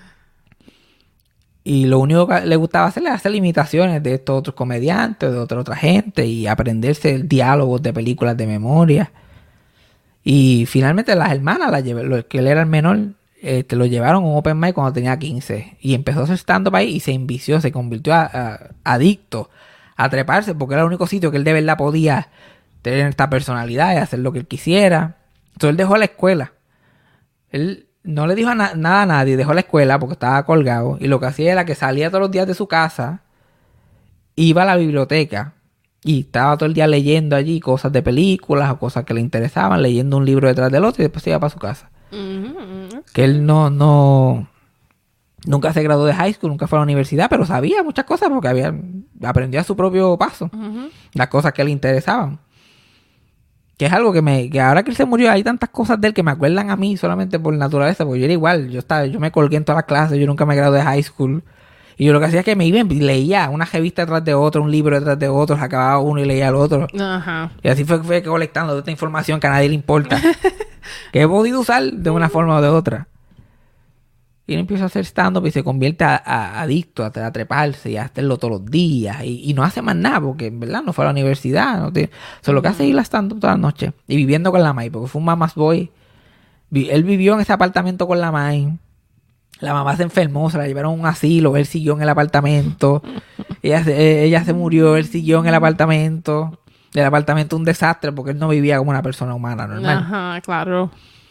Y lo único que le gustaba hacer era hacer imitaciones de estos otros comediantes, de otra otra gente, y aprenderse el diálogo de películas de memoria. Y finalmente las hermanas, las llevé, lo, que él era el menor, eh, te lo llevaron a un open mic cuando tenía quince. Y empezó a hacer stand-up ahí y se envició, se convirtió a, a- adicto a treparse, porque era el único sitio que él de verdad podía tener esta personalidad y hacer lo que él quisiera. Entonces él dejó la escuela. Él no le dijo a na- nada a nadie, dejó la escuela porque estaba colgado. Y lo que hacía era que salía todos los días de su casa, iba a la biblioteca y estaba todo el día leyendo allí cosas de películas o cosas que le interesaban, leyendo un libro detrás del otro y después se iba para su casa. Ujú. Que él no, no, nunca se graduó de high school, nunca fue a la universidad, pero sabía muchas cosas porque había, aprendió a su propio paso Ujú. las cosas que le interesaban. Que es algo que me, que ahora que él se murió hay tantas cosas de él que me acuerdan a mí solamente por naturaleza, porque yo era igual, yo estaba, yo me colgué en todas las clases, yo nunca me gradué de high school. Y yo lo que hacía es que me iba y leía una revista detrás de otra, un libro detrás de otro, acababa uno y leía el otro. Ajá. Y así fue que fue colectando toda esta información que a nadie le importa. Que he podido usar de una forma o de otra. Y él empieza a hacer stand-up y se convierte a, a- adicto a, a treparse y a hacerlo todos los días. Y, y no hace más nada porque en verdad no fue a la universidad. No tiene... Solo lo que hace es ir a stand-up todas las noches. Y viviendo con la May, porque fue un mama's boy Vi- él vivió en ese apartamento con la mamá. La mamá se enfermó, se la llevaron a un asilo, él siguió en el apartamento. ella, se, eh, ella se murió, él siguió en el apartamento. El apartamento un desastre porque él no vivía como una persona humana normal. Ajá, claro.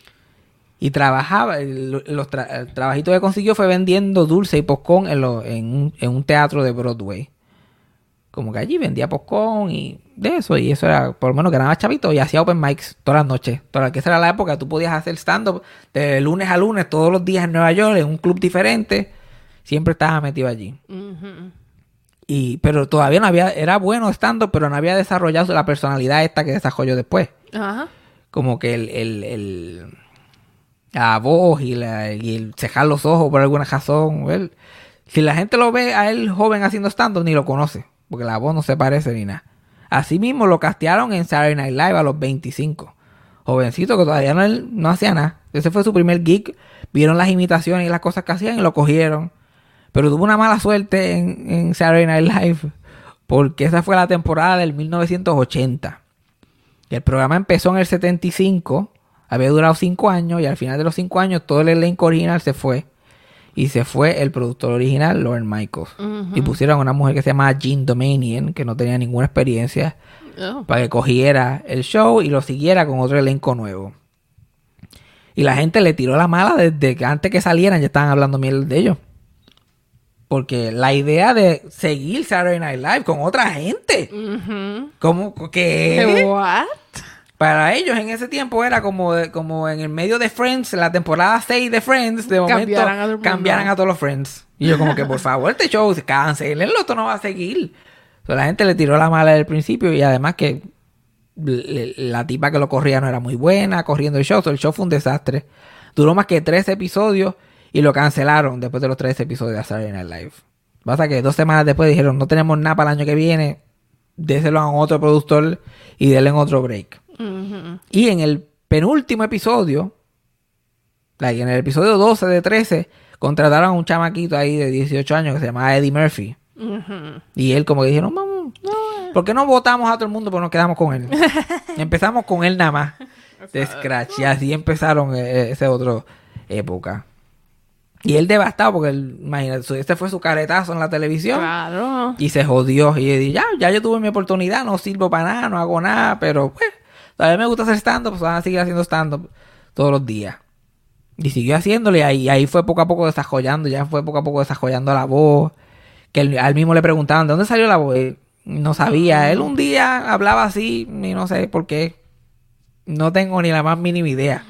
Y trabajaba, el- los tra- el trabajito que consiguió fue vendiendo dulce y popcorn en, lo- en, un, en un teatro de Broadway. Como que allí vendía popcorn y de eso. Y eso era, por lo menos ganaba chavito y hacía open mics todas las noches. Toda, que esa era la época, tú podías hacer stand-up de lunes a lunes, todos los días en Nueva York, en un club diferente. Siempre estaba metido allí. Ujú. Y, pero todavía no había, era bueno stand-up, pero no había desarrollado la personalidad esta que desarrolló después. Ajá. Como que el, el, el la voz y, la, y el cejar los ojos por alguna razón. Él, si la gente lo ve a él joven haciendo stand-up, ni lo conoce, porque la voz no se parece ni nada. Así mismo lo castearon en Saturday Night Live a los veinticinco. Jovencito que todavía no, él no hacía nada. Ese fue su primer gig. Vieron las imitaciones y las cosas que hacían y lo cogieron. Pero tuvo una mala suerte en, en Saturday Night Live, porque esa fue la temporada del mil novecientos ochenta. El programa empezó en el setenta y cinco, había durado cinco años, y al final de los cinco años todo el elenco original se fue. Y se fue el productor original, Lorne Michaels. Ujú. Y pusieron a una mujer que se llamaba Jean Domanian, que no tenía ninguna experiencia, Oh. para que cogiera el show y lo siguiera con otro elenco nuevo. Y la gente le tiró la mala desde que antes que salieran ya estaban hablando miel de ellos. Porque la idea de seguir Saturday Night Live con otra gente, Ujú. como que What? para ellos en ese tiempo era como, de- como en el medio de Friends, la temporada seis de Friends, de momento Cambiaran a todo el mundo. cambiaran a todos los Friends. Y yo como que por favor, este show, cancelenlo, esto no va a seguir. O sea, la gente le tiró la mala del principio y además que le- la tipa que lo corría no era muy buena corriendo el show. O sea, el show fue un desastre. Duró más que tres episodios y lo cancelaron después de los tres episodios de Saturday Night Live. Pasa que dos semanas después dijeron, no tenemos nada para el año que viene, déselo a otro productor y denle otro break. Ujú. Y en el penúltimo episodio, like, en el episodio doce de trece, contrataron a un chamaquito ahí de dieciocho años que se llamaba Eddie Murphy. Ujú. Y él como que dijeron, vamos, no, ¿por qué no votamos a todo el mundo? Pues nos quedamos con él. Empezamos con él nada más. De scratch. Y así empezaron eh, esa otra época. Y él devastado porque, él, imagínate, su- este fue su caretazo en la televisión. Claro. Y se jodió. Y dije, ya, ya yo tuve mi oportunidad, no sirvo para nada, no hago nada, pero pues, todavía me gusta hacer stand-up, pues van a seguir haciendo stand-up todos los días. Y siguió haciéndole, y ahí, ahí fue poco a poco desarrollando, ya fue poco a poco desarrollando la voz. Que él, al mismo le preguntaban, ¿de dónde salió la voz? Él no sabía. Él un día hablaba así, y no sé por qué. No tengo ni la más mínima idea.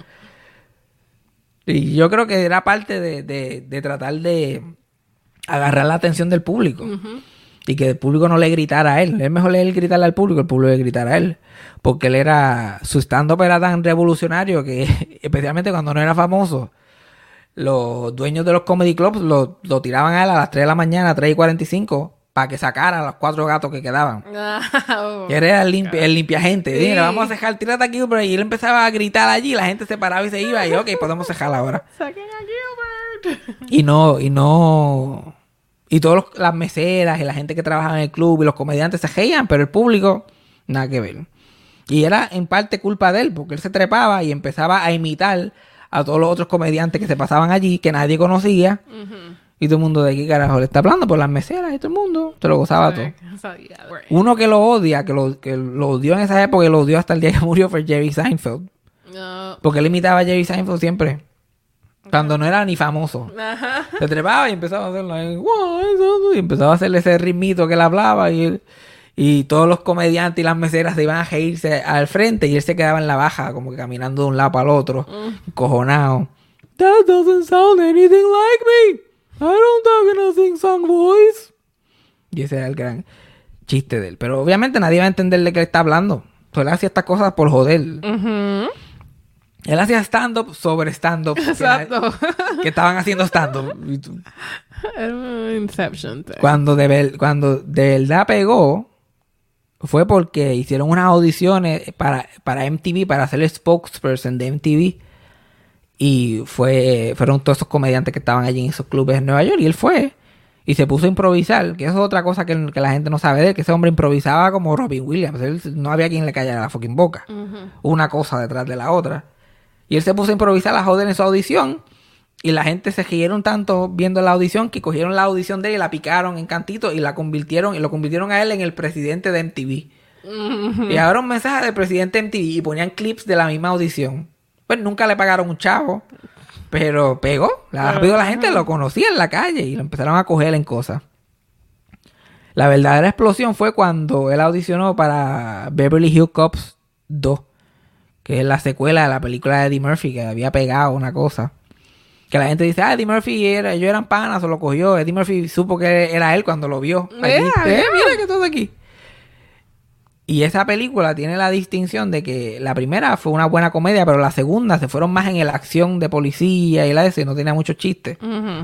Y yo creo que era parte de, de, de tratar de agarrar la atención del público. Ujú. Y que el público no le gritara a él. Es mejor él gritarle al público, el público le gritara a él. Porque él era... Su stand-up era tan revolucionario que, especialmente cuando no era famoso, los dueños de los comedy clubs lo, lo tiraban a él a las tres de la mañana, tres y cuarenta y cinco, para que sacara a los cuatro gatos que quedaban. Oh. Que era el, limpi el limpia gente. Sí. Mira, vamos a cejar, tírate aquí, Gilbert. Y él empezaba a gritar allí, la gente se paraba y se iba. Y ok, podemos cejar ahora. Saquen a Gilbert. Y no, y no... Y todas las meseras y la gente que trabaja en el club y los comediantes se reían, pero el público, nada que ver. Y era en parte culpa de él, porque él se trepaba y empezaba a imitar a todos los otros comediantes que se pasaban allí, que nadie conocía. Ujú. Y todo el mundo de qué carajo le está hablando por las meseras y todo el mundo. Se lo gozaba todo. So, yeah, right. Uno que lo odia, que lo, que lo odió en esa época y lo odió hasta el día que murió fue Jerry Seinfeld. No. Porque él imitaba a Jerry Seinfeld siempre. Cuando no era ni famoso. Ajá. Se trepaba y empezaba a hacerlo ahí, "Wow, eso", y empezaba a hacerle ese ritmito que él hablaba y, él- y todos los comediantes y las meseras se iban a reírse al frente y él se quedaba en la baja como que caminando de un lado para el otro, cojonado. That doesn't sound anything like me. I don't talk in a sing-song voice. Y ese era el gran chiste de él. Pero obviamente nadie va a entender de qué él está hablando. Entonces él hacía estas cosas por joder. Ujú. Él hacía stand-up sobre stand-up. que Exacto. na- Que estaban haciendo stand-up. Y tú- Era un Inception thing. Cuando de, ver- cuando de verdad pegó, fue porque hicieron unas audiciones para, para M T V, para ser el spokesperson de M T V. Y fue fueron todos esos comediantes que estaban allí en esos clubes en Nueva York. Y él fue y se puso a improvisar, que eso es otra cosa que, que la gente no sabe de él, que ese hombre improvisaba como Robin Williams. Él, no había quien le callara la fucking boca. Ujú. Una cosa detrás de la otra. Y él se puso a improvisar a joder en su audición. Y la gente se rieron tanto viendo la audición que cogieron la audición de él y la picaron en cantitos y la convirtieron, y lo convirtieron a él en el presidente de M T V. Mm-hmm. Y ahora un mensaje del presidente de M T V y ponían clips de la misma audición. Pues nunca le pagaron un chavo, pero pegó. Rápido la gente lo conocía en la calle y lo empezaron a coger en cosas. La verdadera explosión fue cuando él audicionó para Beverly Hills Cops dos, que es la secuela de la película de Eddie Murphy, que había pegado una cosa. Que la gente dice, ah, Eddie Murphy era, ellos eran panas, o lo cogió. Eddie Murphy supo que era él cuando lo vio. Yeah, Allí, yeah. eh, mira que todo aquí. Y esa película tiene la distinción de que la primera fue una buena comedia, pero la segunda se fueron más en la acción de policía y la de ese, no tenía muchos chistes. Mm-hmm.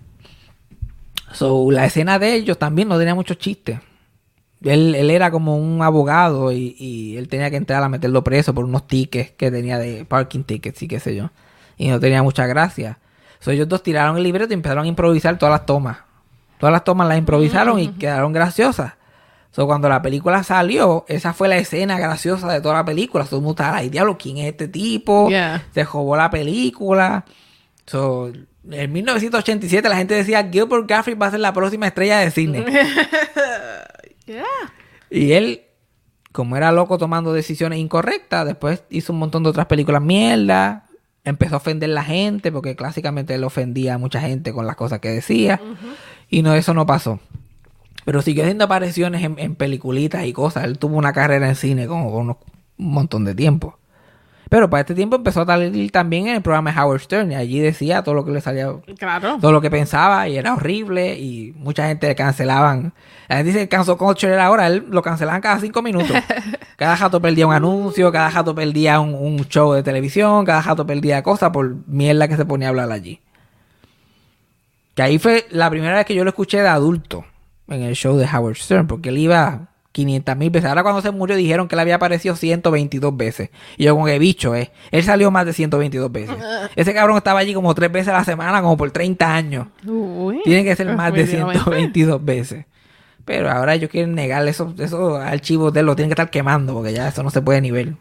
So, la escena de ellos también no tenía muchos chistes. Él, él era como un abogado y, y él tenía que entrar a meterlo preso por unos tickets que tenía de parking tickets y qué sé yo. Y no tenía mucha gracia. So, ellos dos tiraron el libreto y empezaron a improvisar todas las tomas. Todas las tomas las improvisaron mm-hmm. y quedaron graciosas. So, cuando la película salió, esa fue la escena graciosa de toda la película. Todo el mundo estaba ahí, diablo, ¿quién es este tipo? Yeah. Se robó la película. So, en mil novecientos ochenta y siete la gente decía, Gilbert Gottfried va a ser la próxima estrella de cine. Yeah. Y él, como era loco tomando decisiones incorrectas, después hizo un montón de otras películas mierda. Empezó a ofender a la gente, porque clásicamente él ofendía a mucha gente con las cosas que decía. Uh-huh. Y no, eso no pasó. Pero siguió haciendo apariciones en, en peliculitas y cosas. Él tuvo una carrera en cine como por unos, un montón de tiempo. Pero para este tiempo empezó a salir también en el programa de Howard Stern. Y allí decía todo lo que le salía. Claro. Todo lo que pensaba. Y era horrible. Y mucha gente le cancelaban. La gente dice que cancel culture era ahora. Él lo cancelaban cada cinco minutos. Cada jato perdía un anuncio. Cada jato perdía un, un show de televisión. Cada jato perdía cosas por mierda que se ponía a hablar allí. Que ahí fue la primera vez que yo lo escuché de adulto. En el show de Howard Stern, porque él iba quinientas mil veces. Ahora cuando se murió dijeron que él había aparecido ciento veintidós veces. Y yo como que bicho, eh. Él salió más de ciento veintidós veces. Ese cabrón estaba allí como tres veces a la semana, como por treinta años. Uy, tiene que ser más de ciento veintidós veces. Pero ahora ellos quieren negar esos, esos archivos de él, lo tienen que estar quemando, porque ya eso no se puede ni ver.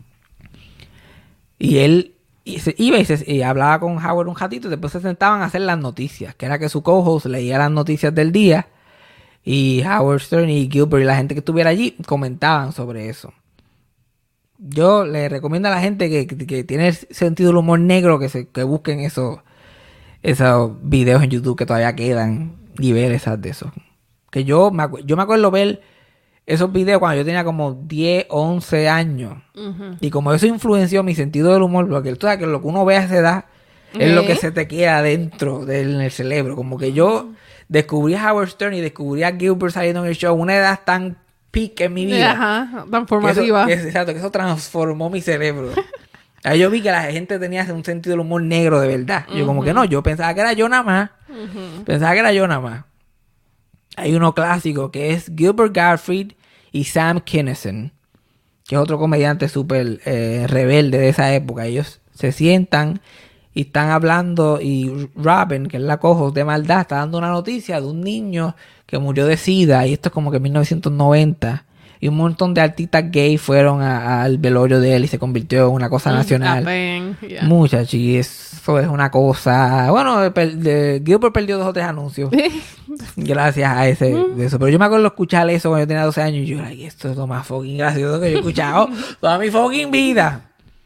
Y él y se, iba y, se, y hablaba con Howard un ratito, y después se sentaban a hacer las noticias, que era que su co-host leía las noticias del día. Y Howard Stern y Gilbert y la gente que estuviera allí comentaban sobre eso. Yo le recomiendo a la gente que, que, que tiene sentido del humor negro que se que busquen esos esos videos en YouTube que todavía quedan y ver esas de esos. Que yo me, yo me acuerdo ver esos videos cuando yo tenía como diez, once años. Uh-huh. Y como eso influenció mi sentido del humor, porque tú sabes que lo que uno ve a esa edad ¿Eh? es lo que se te queda dentro del cerebro. Como que yo... Uh-huh. Descubrí a Howard Stern y descubrí a Gilbert saliendo en el show. Una edad tan peak en mi vida. Ajá, tan formativa. Que eso, que, exacto, que eso transformó mi cerebro. Ahí yo vi que la gente tenía un sentido del humor negro de verdad. Yo uh-huh. como que no, yo pensaba que era yo nada más. Uh-huh. Pensaba que era yo nada más. Hay uno clásico que es Gilbert Gottfried y Sam Kinison, que es otro comediante súper eh, rebelde de esa época. Ellos se sientan... y están hablando y Robin, que es la cojo de maldad, está dando una noticia de un niño que murió de sida, y esto es como que en mil novecientos noventa, y un montón de artistas gay fueron al velorio de él y se convirtió en una cosa nacional. Mm, yeah. Muchachos, y eso es una cosa... Bueno, de, de, Gilbert perdió dos o tres anuncios gracias a ese mm. de eso. Pero yo me acuerdo escuchar eso cuando yo tenía doce años y yo, ay, esto es lo más fucking gracioso que yo he escuchado toda mi fucking vida.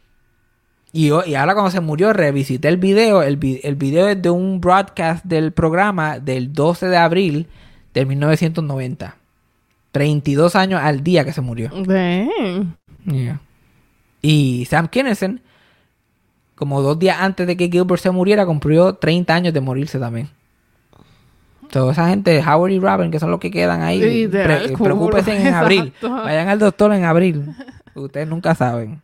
Y, yo, y ahora cuando se murió, revisité el video. El, el video es de un broadcast del programa del doce de abril de mil novecientos noventa. treinta y dos años al día que se murió. Damn. Yeah. Y Sam Kinison, como dos días antes de que Gilbert se muriera, cumplió treinta años de morirse también. Toda esa gente, Howard y Robin, que son los que quedan ahí, pre- preocúpense en abril. Vayan al doctor en abril. Ustedes nunca saben.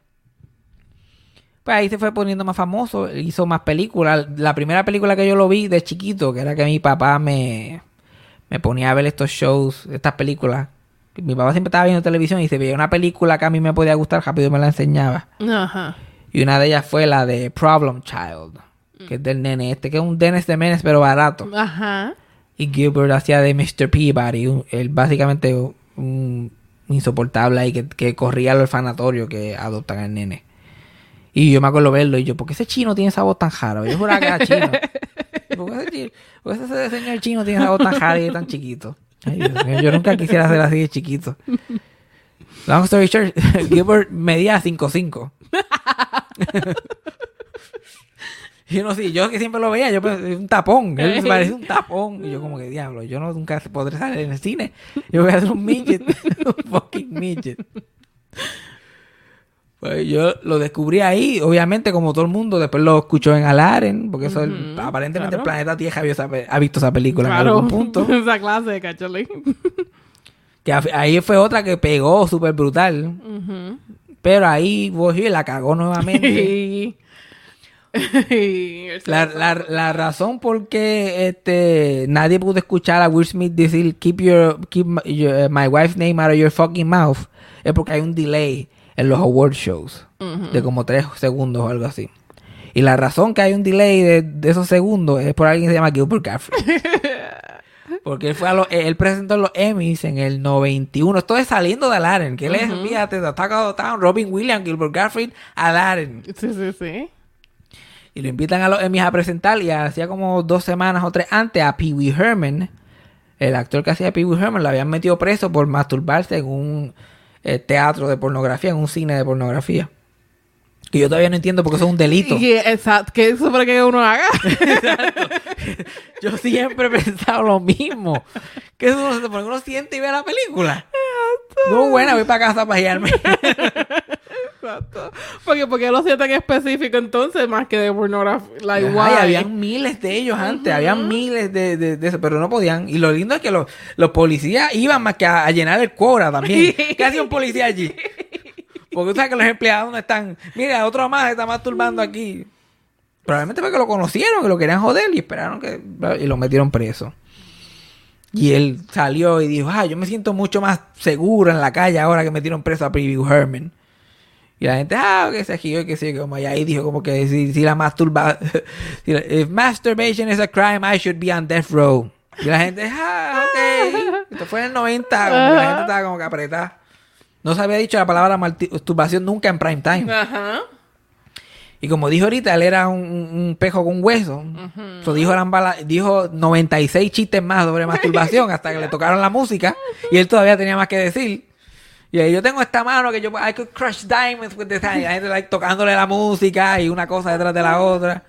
Pues ahí se fue poniendo más famoso, hizo más películas. La primera película que yo lo vi de chiquito, que era que mi papá me, me ponía a ver estos shows, estas películas. Mi papá siempre estaba viendo televisión y se veía una película que a mí me podía gustar, rápido me la enseñaba. Ajá. Y una de ellas fue la de Problem Child, que es del nene este, que es un Dennis de Menace pero barato. Ajá. Y Gilbert hacía de mister Peabody, un, él básicamente un insoportable ahí que, que corría al orfanatorio que adoptan al nene. Y yo me acuerdo verlo y yo, ¿por qué ese chino tiene esa voz tan jara? Yo juraba que era chino. ¿Por qué ese, chino, por qué ese señor chino tiene esa voz tan jara y es tan chiquito? Ay, Dios mío, yo nunca quisiera ser así de chiquito. Long story short, Gilbert medía cinco cinco. Yo no sé, yo que siempre lo veía, yo pensé, un tapón, él me parece un tapón. Y yo como que, diablo, yo no nunca podré salir en el cine. Yo voy a hacer un midget, un fucking midget. Pues yo lo descubrí ahí, obviamente, como todo el mundo. Después lo escuchó en Alaren, porque eso Ujú, el- aparentemente claro. el planeta Tierra vio esa pe- ha visto esa película en Claro. algún punto. Esa clase de cachole. Que a- ahí fue otra que pegó súper brutal. Ujú. Pero ahí Bohio la cagó nuevamente. Y- y- La, la, la razón por qué este, nadie pudo escuchar a Will Smith decir keep your keep my, your- my wife's name out of your fucking mouth es porque hay un delay en los award shows Ujú. de como tres segundos o algo así. Y la razón que hay un delay de, de esos segundos es por alguien que se llama Gilbert Gottfried. Porque él fue a los, él presentó los Emmys en el noventa y uno. Esto es saliendo de Aladdin. Que él es, Ujú. fíjate, de Attack of the Town, Robin Williams, Gilbert Gottfried, Aladdin. Sí, sí, sí. Y lo invitan a los Emmys a presentar. Y hacía como dos semanas o tres antes a Pee Wee Herman, el actor que hacía Pee Wee Herman, lo habían metido preso por masturbarse en un eh, teatro de pornografía, en un cine de pornografía. Que yo todavía no entiendo porque eso es un delito. Y, exacto, ¿qué eso para que uno haga? Yo siempre he pensado lo mismo. Que eso no se supone que uno siente y ve la película. No, bueno, voy para casa para guiarme. Exacto. Porque, porque lo siento en específico entonces, más que de pornografía. Like, Ay, why? habían miles de ellos antes, habían miles de, de, de eso, pero no podían. Y lo lindo es que los, los policías iban más que a, a llenar el quora también. ¿Qué hacía un policía allí? Porque tú sabes que los empleados no están. Mira, otro más se está masturbando aquí. Probablemente porque lo conocieron, que lo querían joder y esperaron que. Y lo metieron preso. Y él salió y dijo: ah, yo me siento mucho más seguro en la calle ahora que metieron preso a Pee Wee Herman. Y la gente, ah, que se giró, que sí, como y ahí dijo como que si, si la masturba, si la- if masturbation is a crime, I should be on death row. Y la gente, ah, ok. Esto fue en el noventa, como que la gente estaba como que apretada. No se había dicho la palabra masturbación nunca en prime time. Ajá. Y como dijo ahorita, él era un, un pejo con hueso. So, dijo, eran bala- dijo noventa y seis chistes más sobre masturbación hasta que le tocaron la música. Y él todavía tenía más que decir. Y ahí yo tengo esta mano que yo... I could crush diamonds with this hand. Y la gente like, tocándole la música y una cosa detrás de la otra.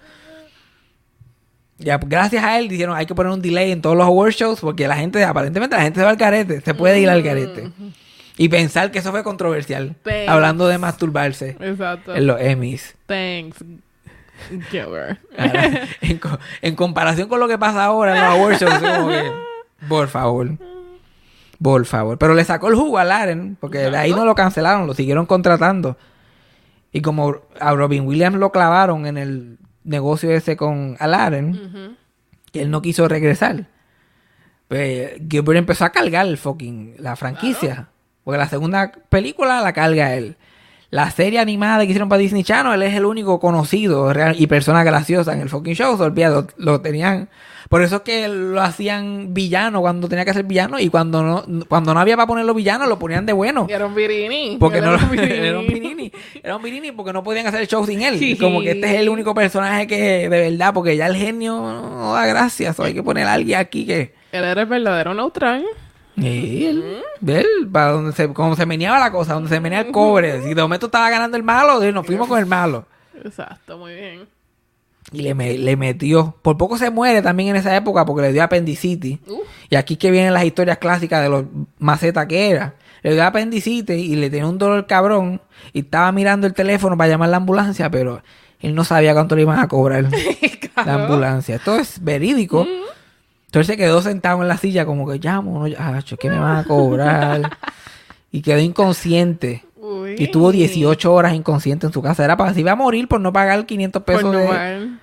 Ya, pues, gracias a él dijeron hay que poner un delay en todos los award shows porque la gente, aparentemente la gente se va al garete. Se puede ir al garete. Y pensar que eso fue controversial. Thanks. Hablando de masturbarse Exacto. en los Emmys. Thanks. Gilbert. Ahora, en, co- en comparación con lo que pasa ahora en los award shows, es como que, por favor. Por favor. Pero le sacó el jugo a Laren, porque de ahí no lo cancelaron, lo siguieron contratando. Y como a Robin Williams lo clavaron en el negocio ese con Laren, Ujú. que él no quiso regresar. Pues Gilbert empezó a cargar el fucking, la franquicia. Porque la segunda película la carga él. La serie animada que hicieron para Disney Channel, él es el único conocido real, y persona graciosa en el fucking show. Se olvida, lo, lo tenían. Por eso es que lo hacían villano cuando tenía que ser villano. Y cuando no, cuando no había para ponerlo villano, lo ponían de bueno. Era un virini. Porque Él no era un era un Pirini. Era un Pirini porque no podían hacer el show sin él. Como que este es el único personaje que de verdad, porque ya el genio no da gracias. So hay que poner a alguien aquí que. Él era el verdadero neutral. Y él, él, para donde se, como se meneaba la cosa, donde se menea el cobre. Si de momento estaba ganando el malo, nos fuimos con el malo. Exacto, muy bien. Y le, me- le metió. Por poco se muere también en esa época porque le dio apendicitis. Uh. Y aquí que vienen las historias clásicas de los macetas que era. Le dio apendicitis y le tenía un dolor cabrón. Y estaba mirando el teléfono para llamar a la ambulancia, pero él no sabía cuánto le iban a cobrar la ambulancia. Esto es verídico. Entonces se quedó sentado en la silla como que llamo, no, ah, ¿qué me van a cobrar? Y quedó inconsciente. Uy. Y estuvo dieciocho horas inconsciente en su casa. Era para, se iba a morir por no pagar quinientos pesos. Por no de- mal.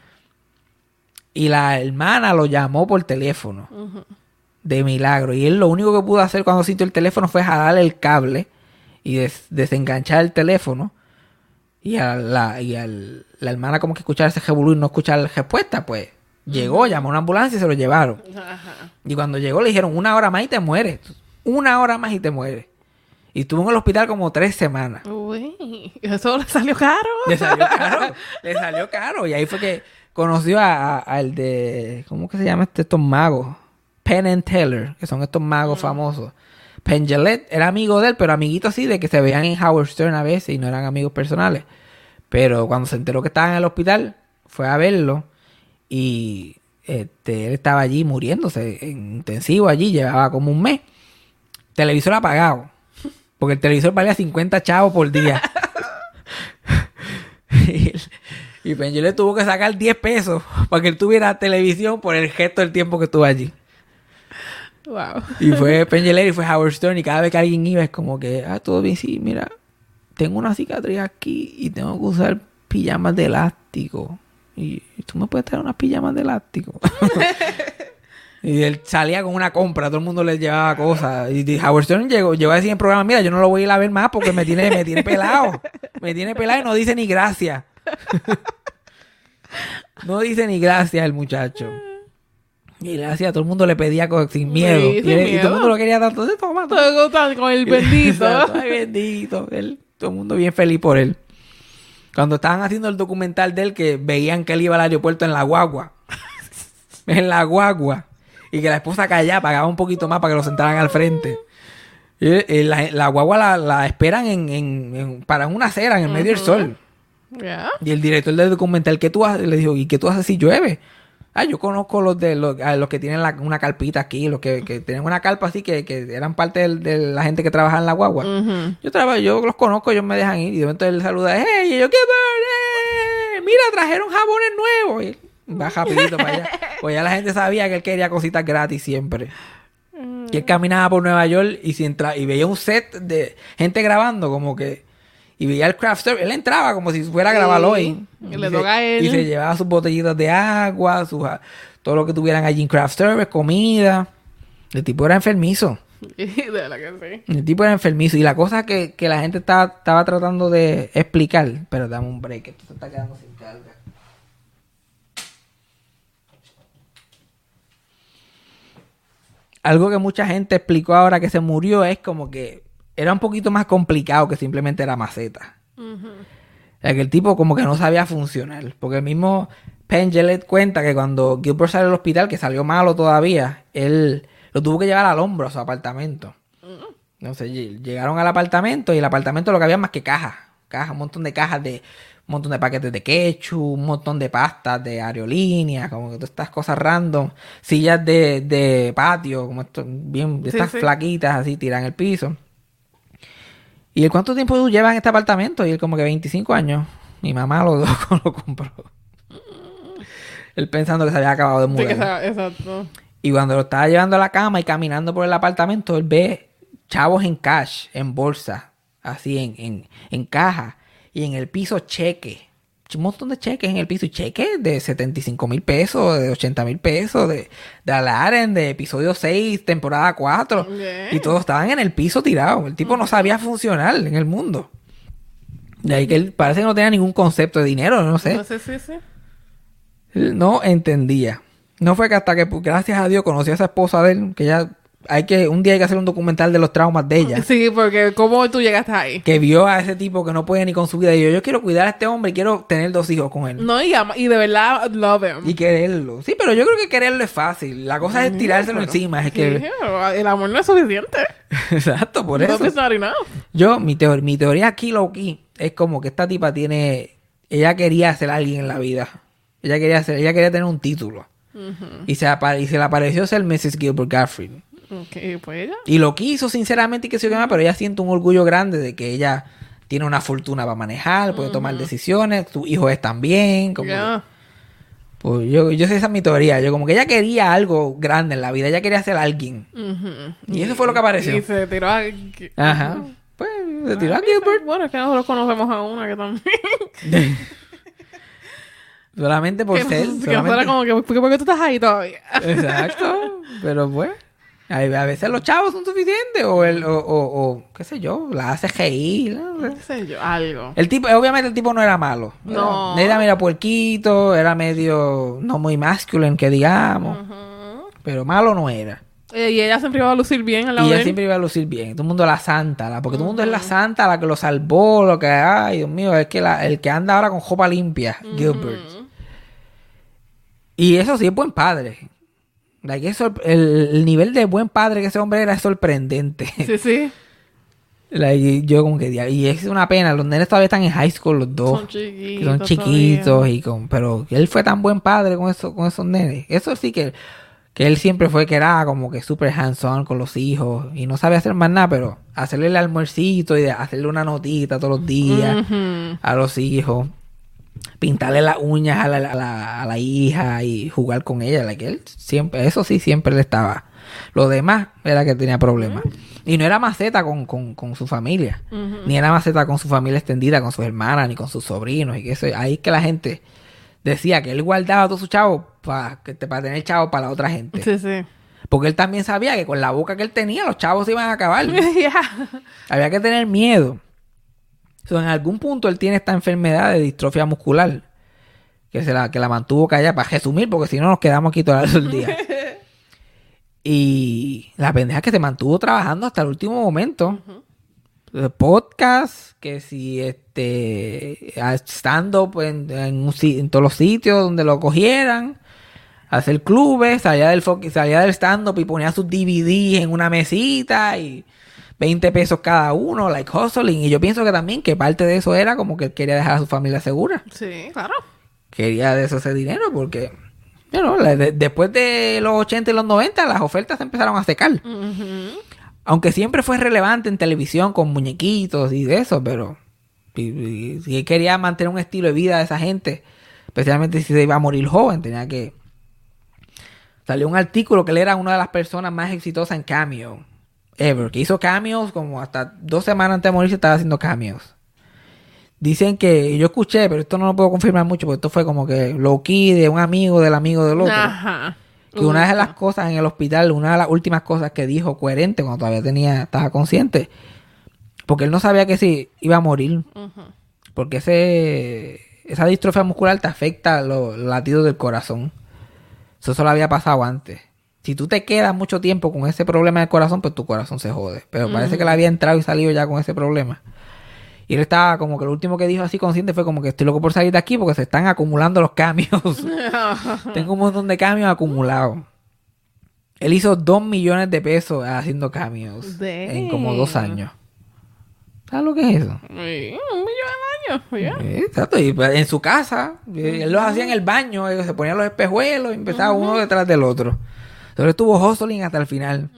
Y la hermana lo llamó por teléfono. De milagro. Y él lo único que pudo hacer cuando sintió el teléfono fue jalarle el cable y des- desenganchar el teléfono. Y a la, y al- la hermana como que escuchar ese revolú y no escuchar la respuesta, pues llegó, llamó a una ambulancia y se lo llevaron. Ajá. Y cuando llegó le dijeron una hora más y te mueres. Una hora más y te mueres. Y estuvo en el hospital como tres semanas. Uy, eso le salió caro. Le salió caro. Le salió caro. Y ahí fue que conoció a, a- al de... ¿Cómo que se llama este, estos magos? Penn and Teller, que son estos magos famosos. Penn Jillette era amigo de él, pero amiguito así, de que se veían en Howard Stern a veces y no eran amigos personales. Pero cuando se enteró que estaba en el hospital, fue a verlo y este, él estaba allí muriéndose en intensivo allí, llevaba como un mes. Televisor apagado, porque el televisor valía cincuenta chavos por día. y, y Penn Jillette tuvo que sacar diez pesos para que él tuviera televisión por el gesto del tiempo que estuvo allí. Wow. Y fue Penn Jillette y fue Howard Stern. Y cada vez que alguien iba es como que, ah, todo bien, sí, mira, tengo una cicatriz aquí y tengo que usar pijamas de elástico. Y tú me puedes traer unas pijamas de elástico. Y él salía con una compra, todo el mundo le llevaba cosas. Y Howard Stern llegó, llegó a decir en el programa, mira, yo no lo voy a ir a ver más porque me tiene, me tiene pelado. Me tiene pelado y no dice ni gracias. No dice ni gracias el muchacho. Y le hacía, todo el mundo le pedía cosas sin miedo. Sí, y, sin él- y miedo. todo el mundo lo quería tanto. Entonces, toma, toma. Todo está con el bendito. Exacto. Ay, bendito. Él, todo el mundo bien feliz por él. Cuando estaban haciendo el documental de él, que veían que él iba al aeropuerto en la guagua. En la guagua. Y que la esposa callaba, pagaba un poquito más para que lo sentaran al frente. Y, eh, la, la guagua la, la esperan en, en, en- para una acera en el medio del sol. Ya. Y el director del documental, ¿qué tú haces? Le dijo, ¿y qué tú haces si llueve? Ah, yo conozco los de los, a los que tienen la- una carpita aquí, los que, que tienen una carpa así, que, que eran parte del- de la gente que trabaja en la guagua. Ujú. Yo trabajo, yo los conozco, ellos me dejan ir. Y de momento él saluda, ¡hey! Y yo, ¿qué tal? Mira, trajeron jabones nuevos. Y va rapidito para allá. Pues ya la gente sabía que él quería cositas gratis siempre. Y él caminaba por Nueva York y, si entra, y veía un set de gente grabando como que... Y veía el craft service. Él entraba como si fuera a grabarlo hoy. Y le toca a él. Y se llevaba sus botellitas de agua, sus, todo lo que tuvieran allí en craft service, comida. El tipo era enfermizo. De verdad que sí. El tipo era enfermizo. Y la cosa que, que la gente estaba, estaba tratando de explicar... Pero dame un break, esto se está quedando sin carga. Algo que mucha gente explicó ahora que se murió es como que era un poquito más complicado que simplemente era maceta. O sea, que el tipo como que no sabía funcionar. Porque el mismo Penn Jillette cuenta que cuando Gilbert salió del hospital, que salió malo todavía, él lo tuvo que llevar al hombro a su apartamento. Entonces ll- llegaron al apartamento y el apartamento lo que había más que cajas. Cajas, un montón de cajas de... Un montón de paquetes de ketchup, un montón de pastas de aerolíneas, como que todas estas cosas random. Sillas de, de patio, como esto, bien, de Sí, estas sí. flaquitas así, tiran en el piso. ¿Y él cuánto tiempo tú llevas en este apartamento? Y él como que veinticinco años. Mi mamá lo, lo compró. Él pensando que se había acabado de Sí, mudar. que esa- exacto. Y cuando lo estaba llevando a la cama y caminando por el apartamento, él ve chavos en cash, en bolsa, así en, en, en caja. Y en el piso cheques. Un montón de cheques en el piso. Y cheques de setenta y cinco mil pesos, de ochenta mil pesos, de, de Aladdin, de episodio seis, temporada cuatro. Bien. Y todos estaban en el piso tirados. El tipo no sabía funcionar en el mundo. De ahí que él parece que no tenía ningún concepto de dinero, no sé. No sé, sí, sí. Él no entendía. No fue que hasta que, pues, gracias a Dios, conocí a esa esposa de él, que ya hay que, un día hay que hacer un documental de los traumas de ella. Sí, porque ¿cómo tú llegaste ahí? Que vio a ese tipo que no puede ni con su vida. Y yo, yo quiero cuidar a este hombre y quiero tener dos hijos con él. No, y, ama- y de verdad, love him. Y quererlo. Sí, pero yo creo que quererlo es fácil. La cosa es tirárselo encima. Es Sí, que... pero el amor no es suficiente. Exacto, por No eso. es not enough. Yo, mi, teor- mi teoría aquí, low key, es como que esta tipa tiene... Ella quería ser alguien en la vida. Ella quería ser, ella quería tener un título. y, se apa- y se le apareció ser missus Gilbert Gottfried. Ok, pues ella. Y lo quiso sinceramente y que se yo qué más, pero ella siente un orgullo grande de que ella tiene una fortuna para manejar, puede tomar decisiones, sus hijos están bien, como Ya. pues yo, yo sé, esa es mi teoría, yo como que ella quería algo grande en la vida, ella quería ser alguien. Ujú. Y eso fue lo que apareció. Y se tiró a... Ajá. Pues se tiró a Gilbert. Bueno, es que nosotros conocemos a una que también... Solamente por que ser. nos- que solamente- nosotros como que... ¿Por qué, por qué tú estás ahí todavía? Exacto. Pero pues. A a veces los chavos son suficientes. O el, o, o, o qué sé yo, la hace reír. ¿no? ¿Qué sé yo? Algo. El tipo, obviamente el tipo no era malo. No. Era, era medio puerquito, era medio no muy masculine que digamos. Ujú. Pero malo no era. Eh, y ella siempre iba a lucir bien al lado Y de ella él. siempre iba a lucir bien. Todo el mundo la santa, la, porque todo el mundo es la santa, la que lo salvó, lo que, ay, Dios mío, es que la, el que anda ahora con jopa limpia, Gilbert. Y eso sí es buen padre. Like, eso, el, el nivel de buen padre que ese hombre era es sorprendente. Sí, sí. Like, yo como que, y es una pena, los nenes todavía están en high school los dos. Son chiquitos. Que son chiquitos y con, pero él fue tan buen padre con eso, con esos nenes. Eso sí que, que él siempre fue que era como que súper hands-on con los hijos y no sabía hacer más nada, pero hacerle el almuercito y de hacerle una notita todos los días Ujú. a los hijos, pintarle las uñas a la, a la, a la hija y jugar con ella. Like, él siempre, eso sí siempre le estaba. Lo demás era que tenía problemas. Y no era maceta con, con, con su familia. Ujú. Ni era maceta con su familia extendida, con sus hermanas, ni con sus sobrinos. Y que eso, ahí es que la gente decía que él guardaba todos sus chavos para para tener chavos para la otra gente. Sí, sí. Porque él también sabía que con la boca que él tenía, los chavos se iban a acabar. Ya. Había que tener miedo. So, en algún punto él tiene esta enfermedad de distrofia muscular. Que, se la, que la mantuvo callada para resumir, porque si no nos quedamos aquí todo el día. Y la pendeja que se mantuvo trabajando hasta el último momento. Uh-huh. Podcast, que si este stand-up en, en, un, en todos los sitios donde lo cogieran. Hacer clubes, salía del, salía del stand-up y ponía sus D V Ds en una mesita y veinte pesos cada uno, like hustling. Y yo pienso que también que parte de eso era como que él quería dejar a su familia segura. Sí, claro. Quería de eso ese dinero porque... Bueno, de, después de los ochenta y los noventa, las ofertas se empezaron a secar. Uh-huh. Aunque siempre fue relevante en televisión con muñequitos y de eso, pero si, si él quería mantener un estilo de vida de esa gente, especialmente si se iba a morir joven, tenía que... Salió un artículo que él era una de las personas más exitosas en Cameo ever, que hizo cameos como hasta dos semanas antes de morirse estaba haciendo cameos. Dicen que, yo escuché, pero esto no lo puedo confirmar mucho, porque esto fue como que low key de un amigo del amigo del otro. Ajá. Que una de las cosas en el hospital, una de las últimas cosas que dijo coherente cuando todavía tenía, estaba consciente, porque él no sabía que si iba a morir. Uh-huh. Porque ese esa distrofia muscular te afecta los latidos del corazón. Eso solo había pasado antes. Si tú te quedas mucho tiempo con ese problema del corazón, pues tu corazón se jode. Pero uh-huh. parece que él había entrado y salido ya con ese problema. Y él estaba como que lo último que dijo así consciente fue como que estoy loco por salir de aquí porque se están acumulando los cambios. Tengo un montón de cambios acumulados. Él hizo dos millones de pesos haciendo cambios en como dos años. ¿Sabes lo que es eso? Sí, un millón de años. Yeah. Sí, exacto. Y en su casa, él los hacía en el baño, se ponían los espejuelos y empezaba uh-huh. uno detrás del otro. Entonces estuvo hustling hasta el final.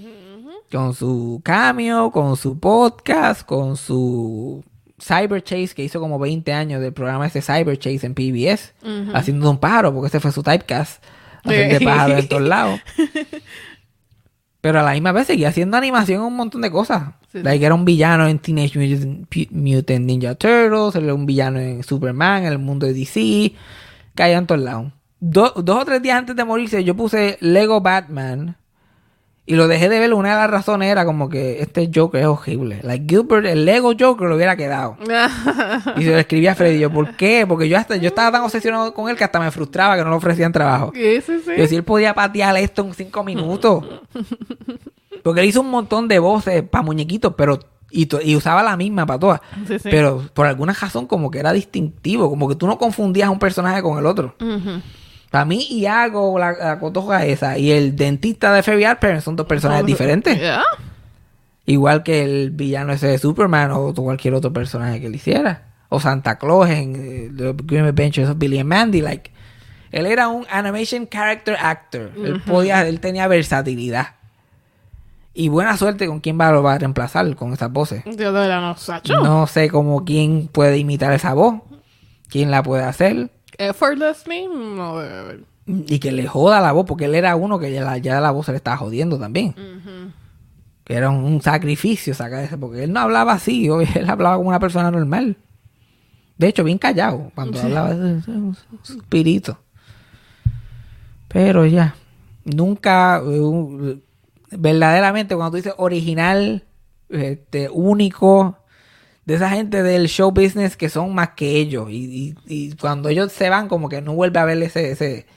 Con su cameo, con su podcast, con su Cyber Chase, que hizo como veinte años del programa ese Cyber Chase en P B S, uh-huh. haciendo un pájaro, porque ese fue su typecast, hacer de pájaro en todos lados. Pero a la misma vez seguía haciendo animación en un montón de cosas. Sí, like, sí. Era un villano en Teenage Mutant, Mutant Ninja Turtles, era un villano en Superman, en el mundo de D C, caía en todos lados. Do, dos o tres días antes de morirse, yo puse Lego Batman. Y lo dejé de ver. Una de las razones era como que este Joker es horrible. Like Gilbert, el Lego Joker lo hubiera quedado. Y se lo escribí a Freddy. Yo, ¿por qué? Porque yo hasta yo estaba tan obsesionado con él que hasta me frustraba que no le ofrecían trabajo. Sí, sí, sí. Yo, si él podía patear esto en cinco minutos. Porque él hizo un montón de voces para muñequitos, pero y, to, y usaba la misma para todas. Sí, sí. Pero por alguna razón como que era distintivo. Como que tú no confundías un personaje con el otro. Uh-huh. Para mí, Iago, la, la cotoja esa, y el dentista de Ferry Alperen son dos personajes oh, diferentes. Yeah. Igual que el villano ese de Superman o cualquier otro personaje que él hiciera. O Santa Claus en uh, The Grim Adventures of Billy and Mandy. Like, él era un animation character actor. Uh-huh. Él podía, él tenía versatilidad. Y buena suerte con quién va, lo va a reemplazar con esas voces. Dios de la no, Sacho. No sé cómo quién puede imitar esa voz. ¿Quién la puede hacer? Effortlessly, no debe haber. Y que le joda la voz, porque él era uno que ya la, ya la voz se le estaba jodiendo también. Uh-huh. Que era un, un sacrificio sacar ese, porque él no hablaba así, él hablaba como una persona normal. De hecho, bien callado, cuando sí. hablaba, un suspirito. Pero ya, nunca, uh, verdaderamente, cuando tú dices original, este, único, de esa gente del show business que son más que ellos. Y, y, y cuando ellos se van, como que no vuelve a ver ese, ese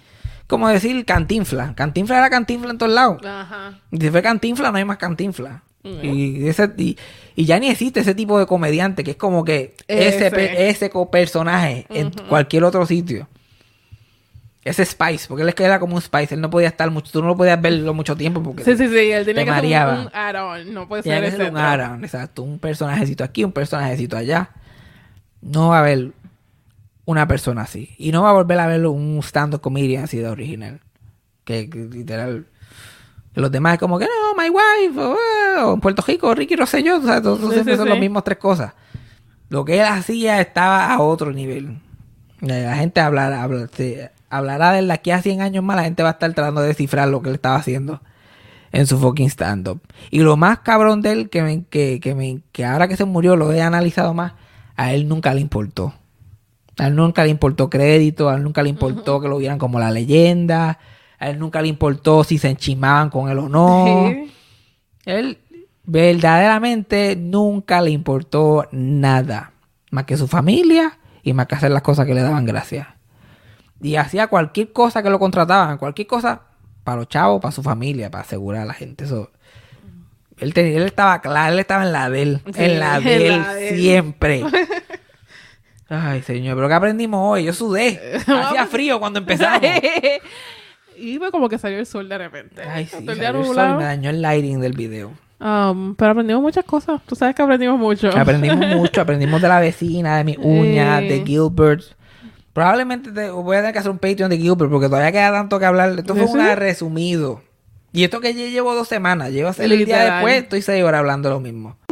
como decir Cantinflas. Cantinflas era Cantinflas en todos lados. Ajá. Y si fue Cantinflas, no hay más Cantinflas. Mm. Y, ese, y, y ya ni existe ese tipo de comediante que es como que ese, Ese. pe- ese co- personaje en Ujú. cualquier otro sitio. Ese Spice, porque él es que era como un Spice. Él no podía estar mucho, tú no lo podías verlo mucho tiempo porque Sí, sí, sí. Él tiene te que mareaba. ser un, un add-on. No puede tenía ser que ese. ser un Aaron, exacto. Un personajecito aquí, un personajecito allá. No va a haber una persona así. Y no va a volver a ver un stand-up comedian así de original. Que, que literal... Los demás es como que no, my wife, o, o en Puerto Rico, Ricky Rosselló, o sea, todos Sí, siempre sí, son sí. las mismas tres cosas. Lo que él hacía estaba a otro nivel. La gente hablará, habla- se- hablará de él de aquí a cien años más, la gente va a estar tratando de descifrar lo que él estaba haciendo en su fucking stand-up. Y lo más cabrón de él, que, me, que, que, me, que ahora que se murió lo he analizado más, a él nunca le importó. A él nunca le importó crédito, a él nunca le importó que lo vieran como la leyenda, a él nunca le importó si se enchimaban con él o no. Sí. Él verdaderamente nunca le importó nada, más que su familia y más que hacer las cosas que le daban gracias. Y hacía cualquier cosa que lo contrataban, cualquier cosa para los chavos, para su familia, para asegurar a la gente. Eso. Él, tenía- él estaba claro, él estaba en la de él, Sí, en la en de él la de él. siempre. Ay, señor, pero ¿qué aprendimos hoy? Yo sudé. Hacía frío cuando empezamos. Y pues como que salió el sol de repente. Ay, sí, Todo el día salió el sol, nublado. me dañó el lighting del video. Um, pero aprendimos muchas cosas. Tú sabes que aprendimos mucho. Aprendimos mucho, aprendimos de la vecina, de mis uñas, Sí. de Gilbert. Probablemente te- voy a tener que hacer un Patreon de Gilbert porque todavía queda tanto que hablar. Esto fue ¿Sí? un resumido. Y esto que ya llevo dos semanas, llevo a hacer el día Literal. después, estoy seis horas hablando lo mismo.